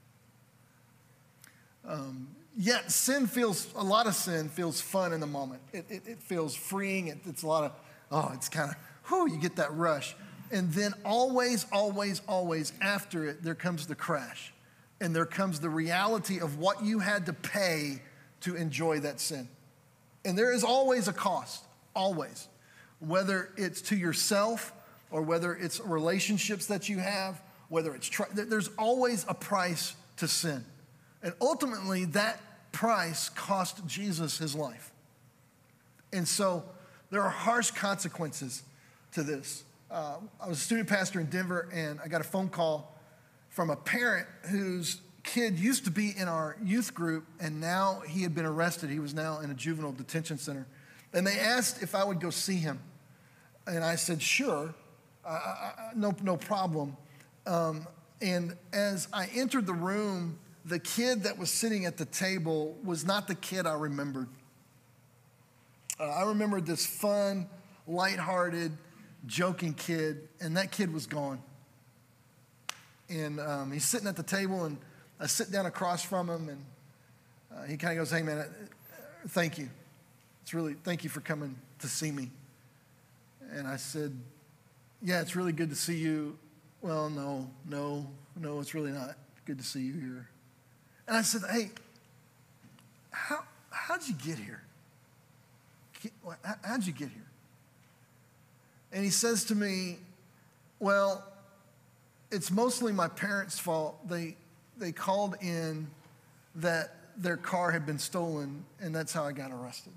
F: Um, yet sin feels, a lot of sin feels fun in the moment. It, it, it feels freeing. It, it's a lot of, oh, it's kind of, whoo, you get that rush. And then always, always, always after it, there comes the crash. And there comes the reality of what you had to pay to enjoy that sin. And there is always a cost, always. Whether it's to yourself or whether it's relationships that you have, whether it's, tr- there's always a price to sin. And ultimately, that price cost Jesus his life. And so there are harsh consequences to this. Uh, I was a student pastor in Denver, and I got a phone call from a parent whose kid used to be in our youth group, and now he had been arrested. He was now in a juvenile detention center. And they asked if I would go see him. And I said, sure, uh, I, no, no problem. Um, and as I entered the room, the kid that was sitting at the table was not the kid I remembered. Uh, I remembered this fun, lighthearted, joking kid, and that kid was gone. And um, he's sitting at the table, and I sit down across from him, and uh, he kind of goes, hey, man, uh, thank you. It's really, thank you for coming to see me. And I said, yeah, it's really good to see you. Well, no, no, no, it's really not good to see you here. And I said, hey, how, how'd you get here? How'd you get here? And he says to me, well, it's mostly my parents' fault. They, they called in that their car had been stolen, and that's how I got arrested.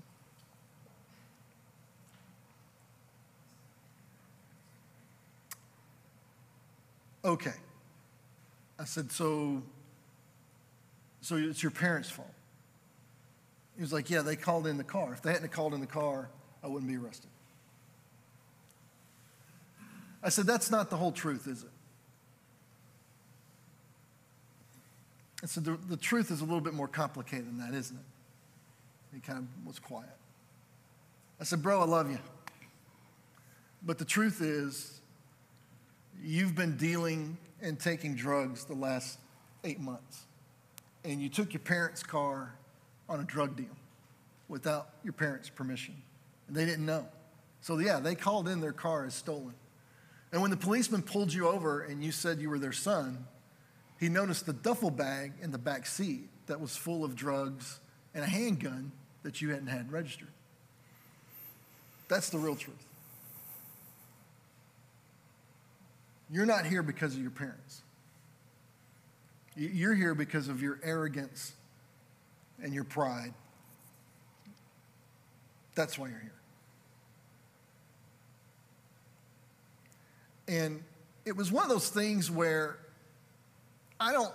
F: Okay. I said, so, so it's your parents' fault? He was like, yeah, they called in the car. If they hadn't called in the car, I wouldn't be arrested. I said, that's not the whole truth, is it? I said, the, the truth is a little bit more complicated than that, isn't it? He kind of was quiet. I said, bro, I love you. But the truth is, you've been dealing and taking drugs the last eight months. And you took your parents' car on a drug deal without your parents' permission. And they didn't know. So yeah, they called in their car as stolen. And when the policeman pulled you over and you said you were their son, he noticed the duffel bag in the back seat that was full of drugs and a handgun that you hadn't had registered. That's the real truth. You're not here because of your parents. You're here because of your arrogance and your pride. That's why you're here. And it was one of those things where I don't,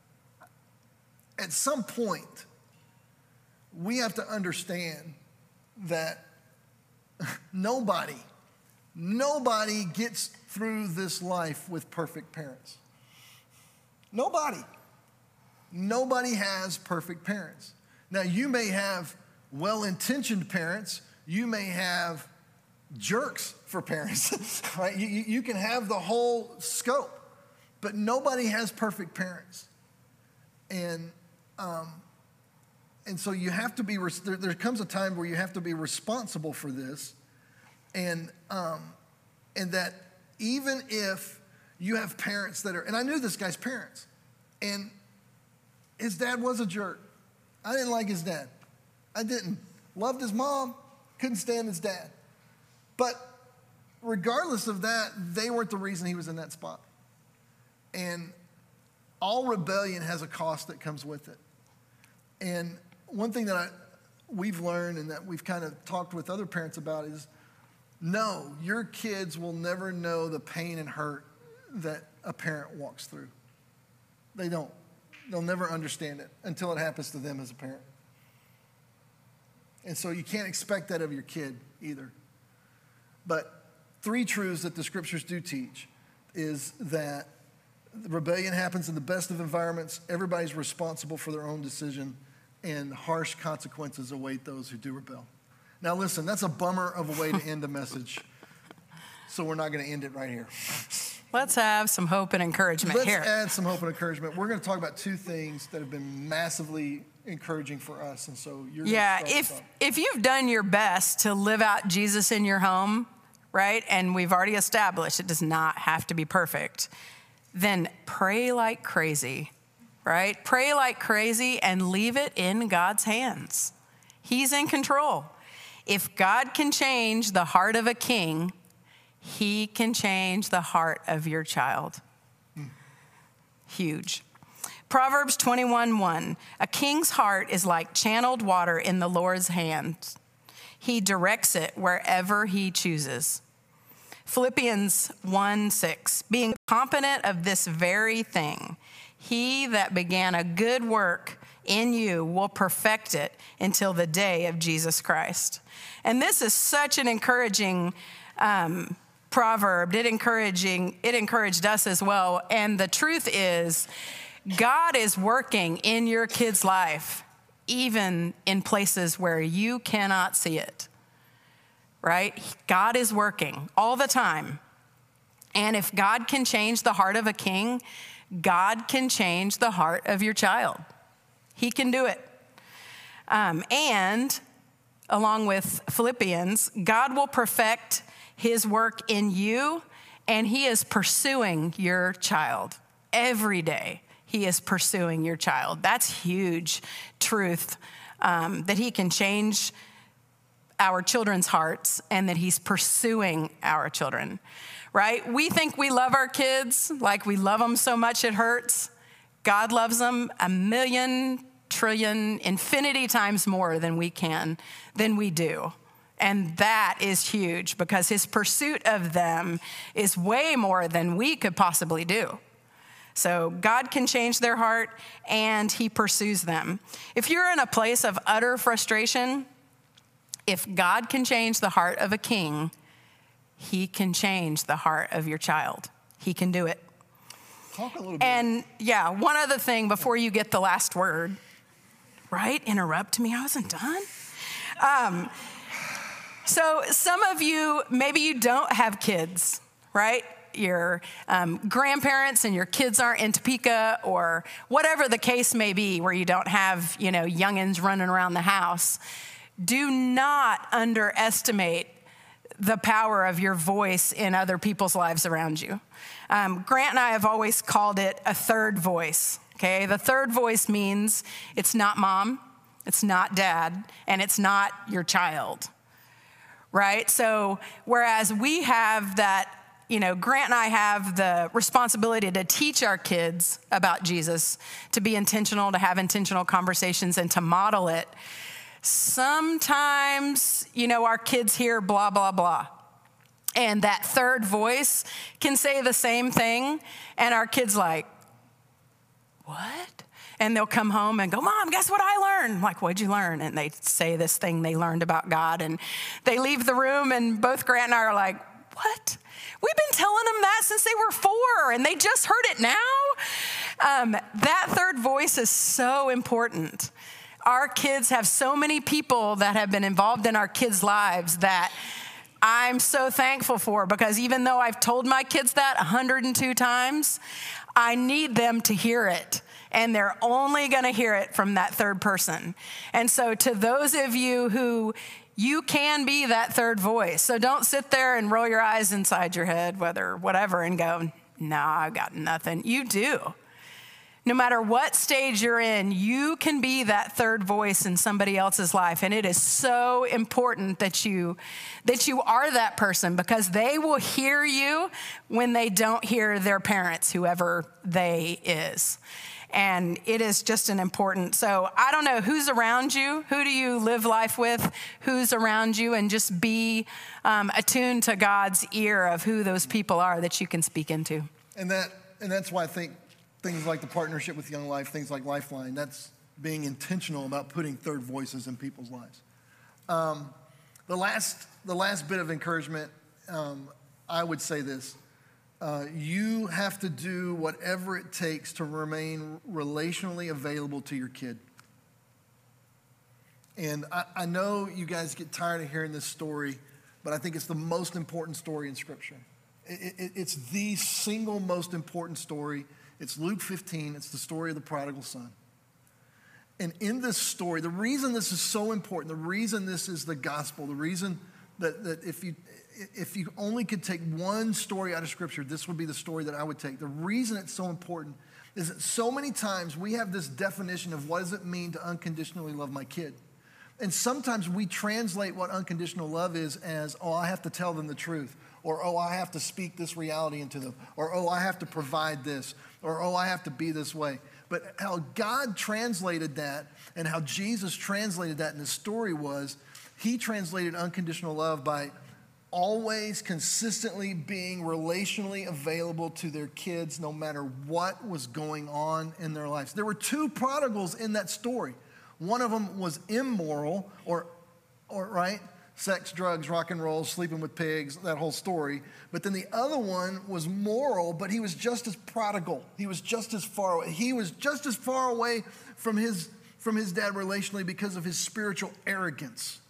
F: at some point, we have to understand that nobody, nobody gets through this life with perfect parents. Nobody. Nobody has perfect parents. Now, you may have well-intentioned parents. You may have jerks for parents, right? You, you you can have the whole scope, but nobody has perfect parents. And um, and so you have to be, res- there, there comes a time where you have to be responsible for this. And um, and that even if you have parents that are, and I knew this guy's parents, and his dad was a jerk. I didn't like his dad. I didn't. Loved his mom, couldn't stand his dad. But regardless of that, they weren't the reason he was in that spot. And all rebellion has a cost that comes with it. And one thing that I, we've learned and that we've kind of talked with other parents about is, no, your kids will never know the pain and hurt that a parent walks through. They don't. They'll never understand it until it happens to them as a parent. And so you can't expect that of your kid either. But three truths that the scriptures do teach is that rebellion happens in the best of environments, everybody's responsible for their own decision, and harsh consequences await those who do rebel. Now listen, that's a bummer of a way to end a message, so we're not going to end it right here.
G: Let's have some hope and encouragement
F: Let's
G: here.
F: add some hope and encouragement. We're going to talk about two things that have been massively encouraging for us, and so you're going
G: Yeah,
F: to start
G: if
F: us off.
G: if you've done your best to live out Jesus in your home, right, and we've already established it does not have to be perfect, then pray like crazy, right? Pray like crazy and leave it in God's hands. He's in control. If God can change the heart of a king, he can change the heart of your child. Hmm. Huge. Proverbs twenty-one one, a king's heart is like channeled water in the Lord's hands. He directs it wherever he chooses. Philippians one six, being confident of this very thing, he that began a good work in you will perfect it until the day of Jesus Christ. And this is such an encouraging um, proverb. It encouraging, it encouraged us as well. And the truth is, God is working in your kid's life, even in places where you cannot see it, right? God is working all the time. And if God can change the heart of a king, God can change the heart of your child. He can do it. Um, and along with Philippians, God will perfect his work in you, and he is pursuing your child every day. He is pursuing your child. That's huge truth, um, that he can change our children's hearts and that he's pursuing our children, right? We think we love our kids like we love them so much it hurts. God loves them a million, trillion, infinity times more than we can, than we do. And that is huge because his pursuit of them is way more than we could possibly do. So God can change their heart and he pursues them. If you're in a place of utter frustration, if God can change the heart of a king, he can change the heart of your child. He can do it.
F: Talk a little bit.
G: And yeah, one other thing before you get the last word, right? Interrupt me, I wasn't done. Um, so some of you, maybe you don't have kids, right? Your um, grandparents and your kids aren't in Topeka, or whatever the case may be, where you don't have, you know, youngins running around the house. Do not underestimate the power of your voice in other people's lives around you. Um, Grant and I have always called it a third voice, okay? The third voice means it's not mom, it's not dad, and it's not your child, right? So whereas we have that, you know, Grant and I have the responsibility to teach our kids about Jesus, to be intentional, to have intentional conversations, and to model it. Sometimes, you know, our kids hear blah, blah, blah. And that third voice can say the same thing. And our kid's like, what? And they'll come home and go, Mom, guess what I learned? I'm like, what'd you learn? And they say this thing they learned about God. And they leave the room and both Grant and I are like, what? We've been telling them that since they were four and they just heard it now? Um, that third voice is so important. Our kids have so many people that have been involved in our kids' lives that I'm so thankful for, because even though I've told my kids that one hundred two times, I need them to hear it. And they're only going to hear it from that third person. And so to those of you who, you can be that third voice. So don't sit there and roll your eyes inside your head, whether whatever, and go, no, I got nothing. You do. No matter what stage you're in, you can be that third voice in somebody else's life. And it is so important that you, that you are that person, because they will hear you when they don't hear their parents, whoever they is. And it is just an important, so I don't know who's around you. Who do you live life with? Who's around you? And just be um, attuned to God's ear of who those people are that you can speak into.
F: And that, and that's why I think things like the partnership with Young Life, things like Lifeline, that's being intentional about putting third voices in people's lives. Um, the last, the last bit of encouragement, um, I would say this. Uh, you have to do whatever it takes to remain relationally available to your kid. And I, I know you guys get tired of hearing this story, but I think it's the most important story in Scripture. It, it, it's the single most important story. It's Luke fifteen. It's the story of the prodigal son. And in this story, the reason this is so important, the reason this is the gospel, the reason that, that if you... If you only could take one story out of Scripture, this would be the story that I would take. The reason it's so important is that so many times we have this definition of what does it mean to unconditionally love my kid. And sometimes we translate what unconditional love is as, oh, I have to tell them the truth. Or, oh, I have to speak this reality into them. Or, oh, I have to provide this. Or, oh, I have to be this way. But how God translated that and how Jesus translated that in the story was, he translated unconditional love by always consistently being relationally available to their kids no matter what was going on in their lives. There were two prodigals in that story. One of them was immoral, or, or right, sex, drugs, rock and roll, sleeping with pigs, that whole story. But then the other one was moral, but he was just as prodigal. He was just as far away. He was just as far away from his, from his dad relationally because of his spiritual arrogance.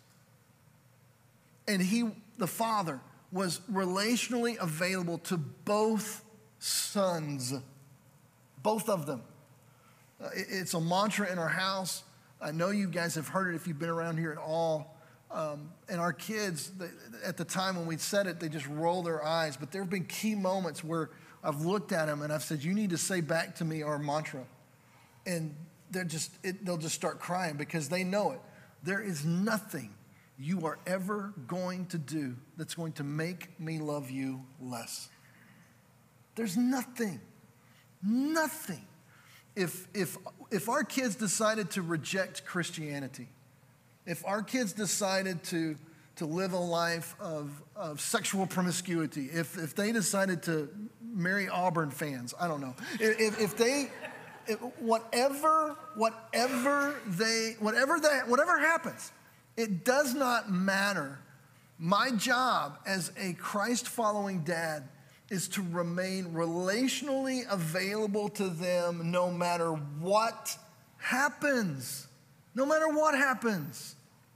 F: And he, the father, was relationally available to both sons, both of them. Uh, it, it's a mantra in our house. I know you guys have heard it if you've been around here at all. Um, and our kids, they, at the time when we said it, they just roll their eyes. But there have been key moments where I've looked at them and I've said, you need to say back to me our mantra. And they're just, it, they'll just start crying because they know it. There is nothing you are ever going to do that's going to make me love you less. There's nothing, nothing. If, if, if our kids decided to reject Christianity, if our kids decided to, to live a life of, of sexual promiscuity, if, if they decided to marry Auburn fans, I don't know. If, if they, if, whatever, whatever they, whatever that, whatever happens, it does not matter. My job as a Christ-following dad is to remain relationally available to them no matter what happens. No matter what happens.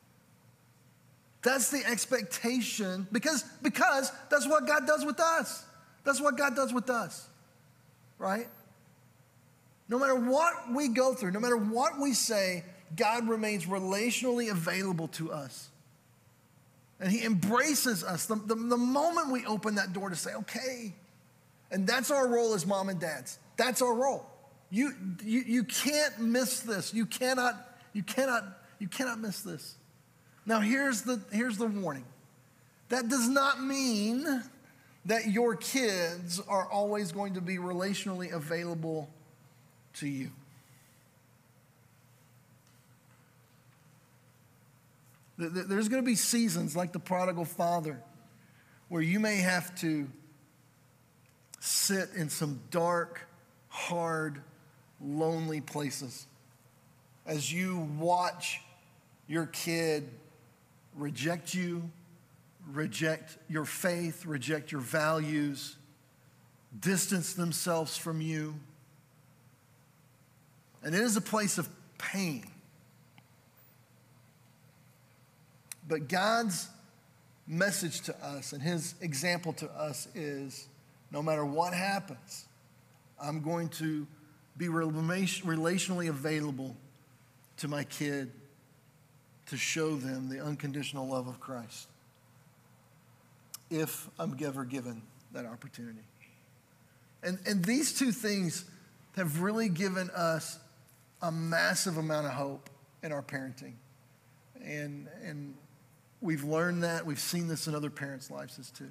F: That's the expectation, because, because that's what God does with us. That's what God does with us, right? No matter what we go through, no matter what we say, God remains relationally available to us. And he embraces us the, the, the moment we open that door to say, okay. And that's our role as mom and dads. That's our role. You, you, you can't miss this. You cannot, you cannot, you cannot miss this. Now here's the, here's the warning. That does not mean that your kids are always going to be relationally available to you. There's going to be seasons like the prodigal father where you may have to sit in some dark, hard, lonely places as you watch your kid reject you, reject your faith, reject your values, distance themselves from you. And it is a place of pain. But God's message to us and his example to us is no matter what happens, I'm going to be relationally available to my kid to show them the unconditional love of Christ if I'm ever given that opportunity. And, and these two things have really given us a massive amount of hope in our parenting. And, and we've learned that. We've seen this in other parents' lives too.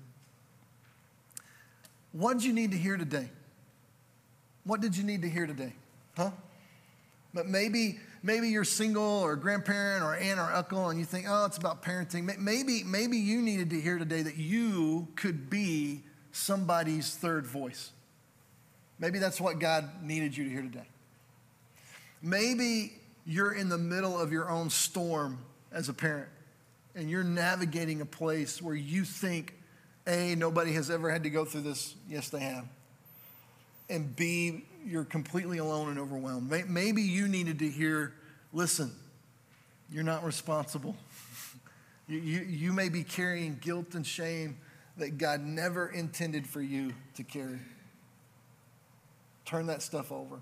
F: What did you need to hear today? What did you need to hear today? Huh? But maybe, maybe you're single or a grandparent or aunt or uncle and you think, oh, it's about parenting. Maybe, maybe you needed to hear today that you could be somebody's third voice. Maybe that's what God needed you to hear today. Maybe you're in the middle of your own storm as a parent and you're navigating a place where you think, A, nobody has ever had to go through this. Yes, they have. And B, you're completely alone and overwhelmed. Maybe you needed to hear, listen, you're not responsible. You, you, you may be carrying guilt and shame that God never intended for you to carry. Turn that stuff over.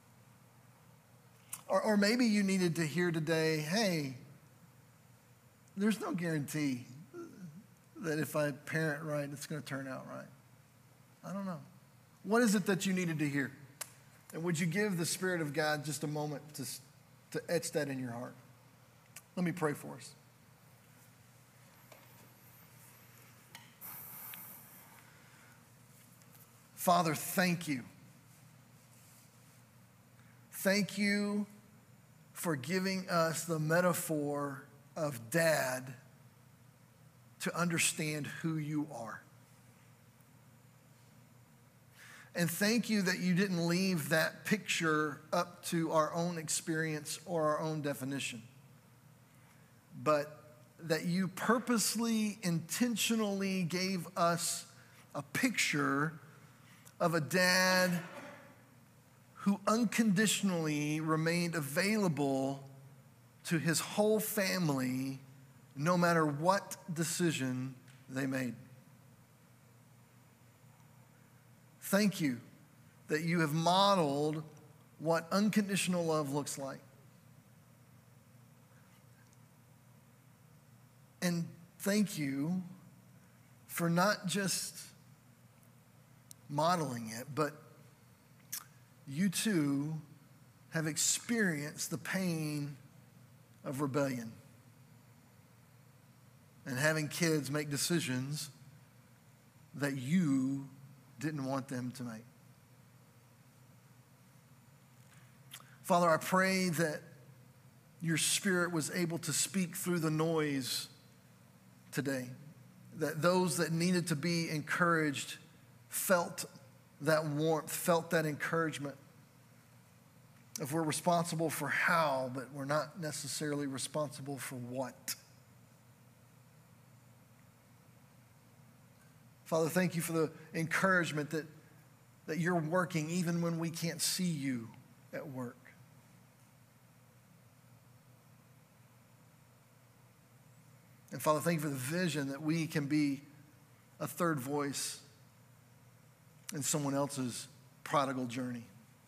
F: Or, or maybe you needed to hear today, hey, there's no guarantee that if I parent right, it's going to turn out right. I don't know. What is it that you needed to hear? And would you give the Spirit of God just a moment to, to etch that in your heart? Let me pray for us. Father, thank you. Thank you for giving us the metaphor of dad to understand who you are. And thank you that you didn't leave that picture up to our own experience or our own definition, but that you purposely, intentionally gave us a picture of a dad who unconditionally remained available to his whole family no matter what decision they made. Thank you that you have modeled what unconditional love looks like. And thank you for not just modeling it, but you too have experienced the pain of rebellion and having kids make decisions that you didn't want them to make. Father, I pray that your Spirit was able to speak through the noise today, that those that needed to be encouraged felt that warmth, felt that encouragement. If we're responsible for how, but we're not necessarily responsible for what. Father, thank you for the encouragement that, that you're working even when we can't see you at work. And Father, thank you for the vision that we can be a third voice in someone else's prodigal journey.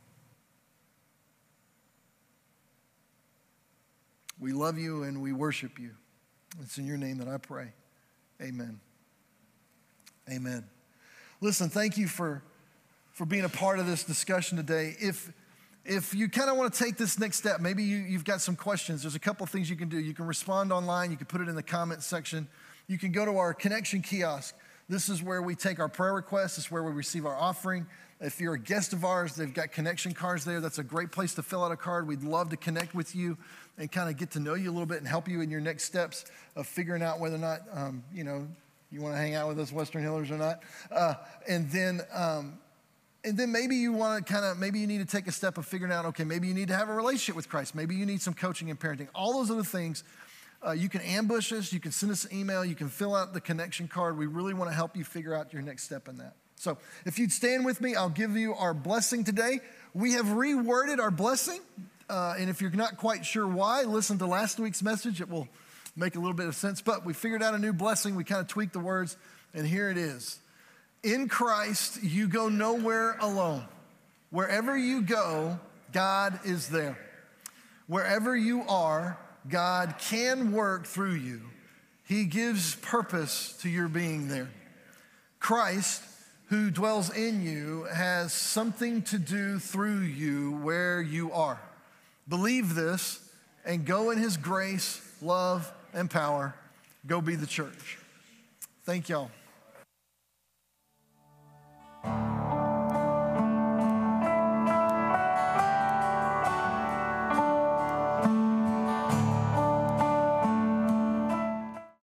F: We love you and we worship you. It's in your name that I pray. Amen. Amen. Listen, thank you for, for being a part of this discussion today. If, if you kind of want to take this next step, maybe you, you've got some questions, there's a couple things you can do. You can respond online. You can put it in the comment section. You can go to our connection kiosk. This is where we take our prayer requests. This is where we receive our offering. If you're a guest of ours, they've got connection cards there. That's a great place to fill out a card. We'd love to connect with you and kind of get to know you a little bit and help you in your next steps of figuring out whether or not, um, you know, you want to hang out with us Western Hillers or not. Uh, and then um, and then maybe you want to kind of, maybe you need to take a step of figuring out, okay, maybe you need to have a relationship with Christ. Maybe you need some coaching and parenting. All those other things, uh, you can ambush us. You can send us an email. You can fill out the connection card. We really want to help you figure out your next step in that. So if you'd stand with me, I'll give you our blessing today. We have reworded our blessing. Uh, and if you're not quite sure why, listen to last week's message. It will make a little bit of sense, but we figured out a new blessing. We kind of tweaked the words, and here it is. In Christ, you go nowhere alone. Wherever you go, God is there. Wherever you are, God can work through you. He gives purpose to your being there. Christ, who dwells in you, has something to do through you where you are. Believe this and go in his grace, love, and power. Go be the church. Thank y'all.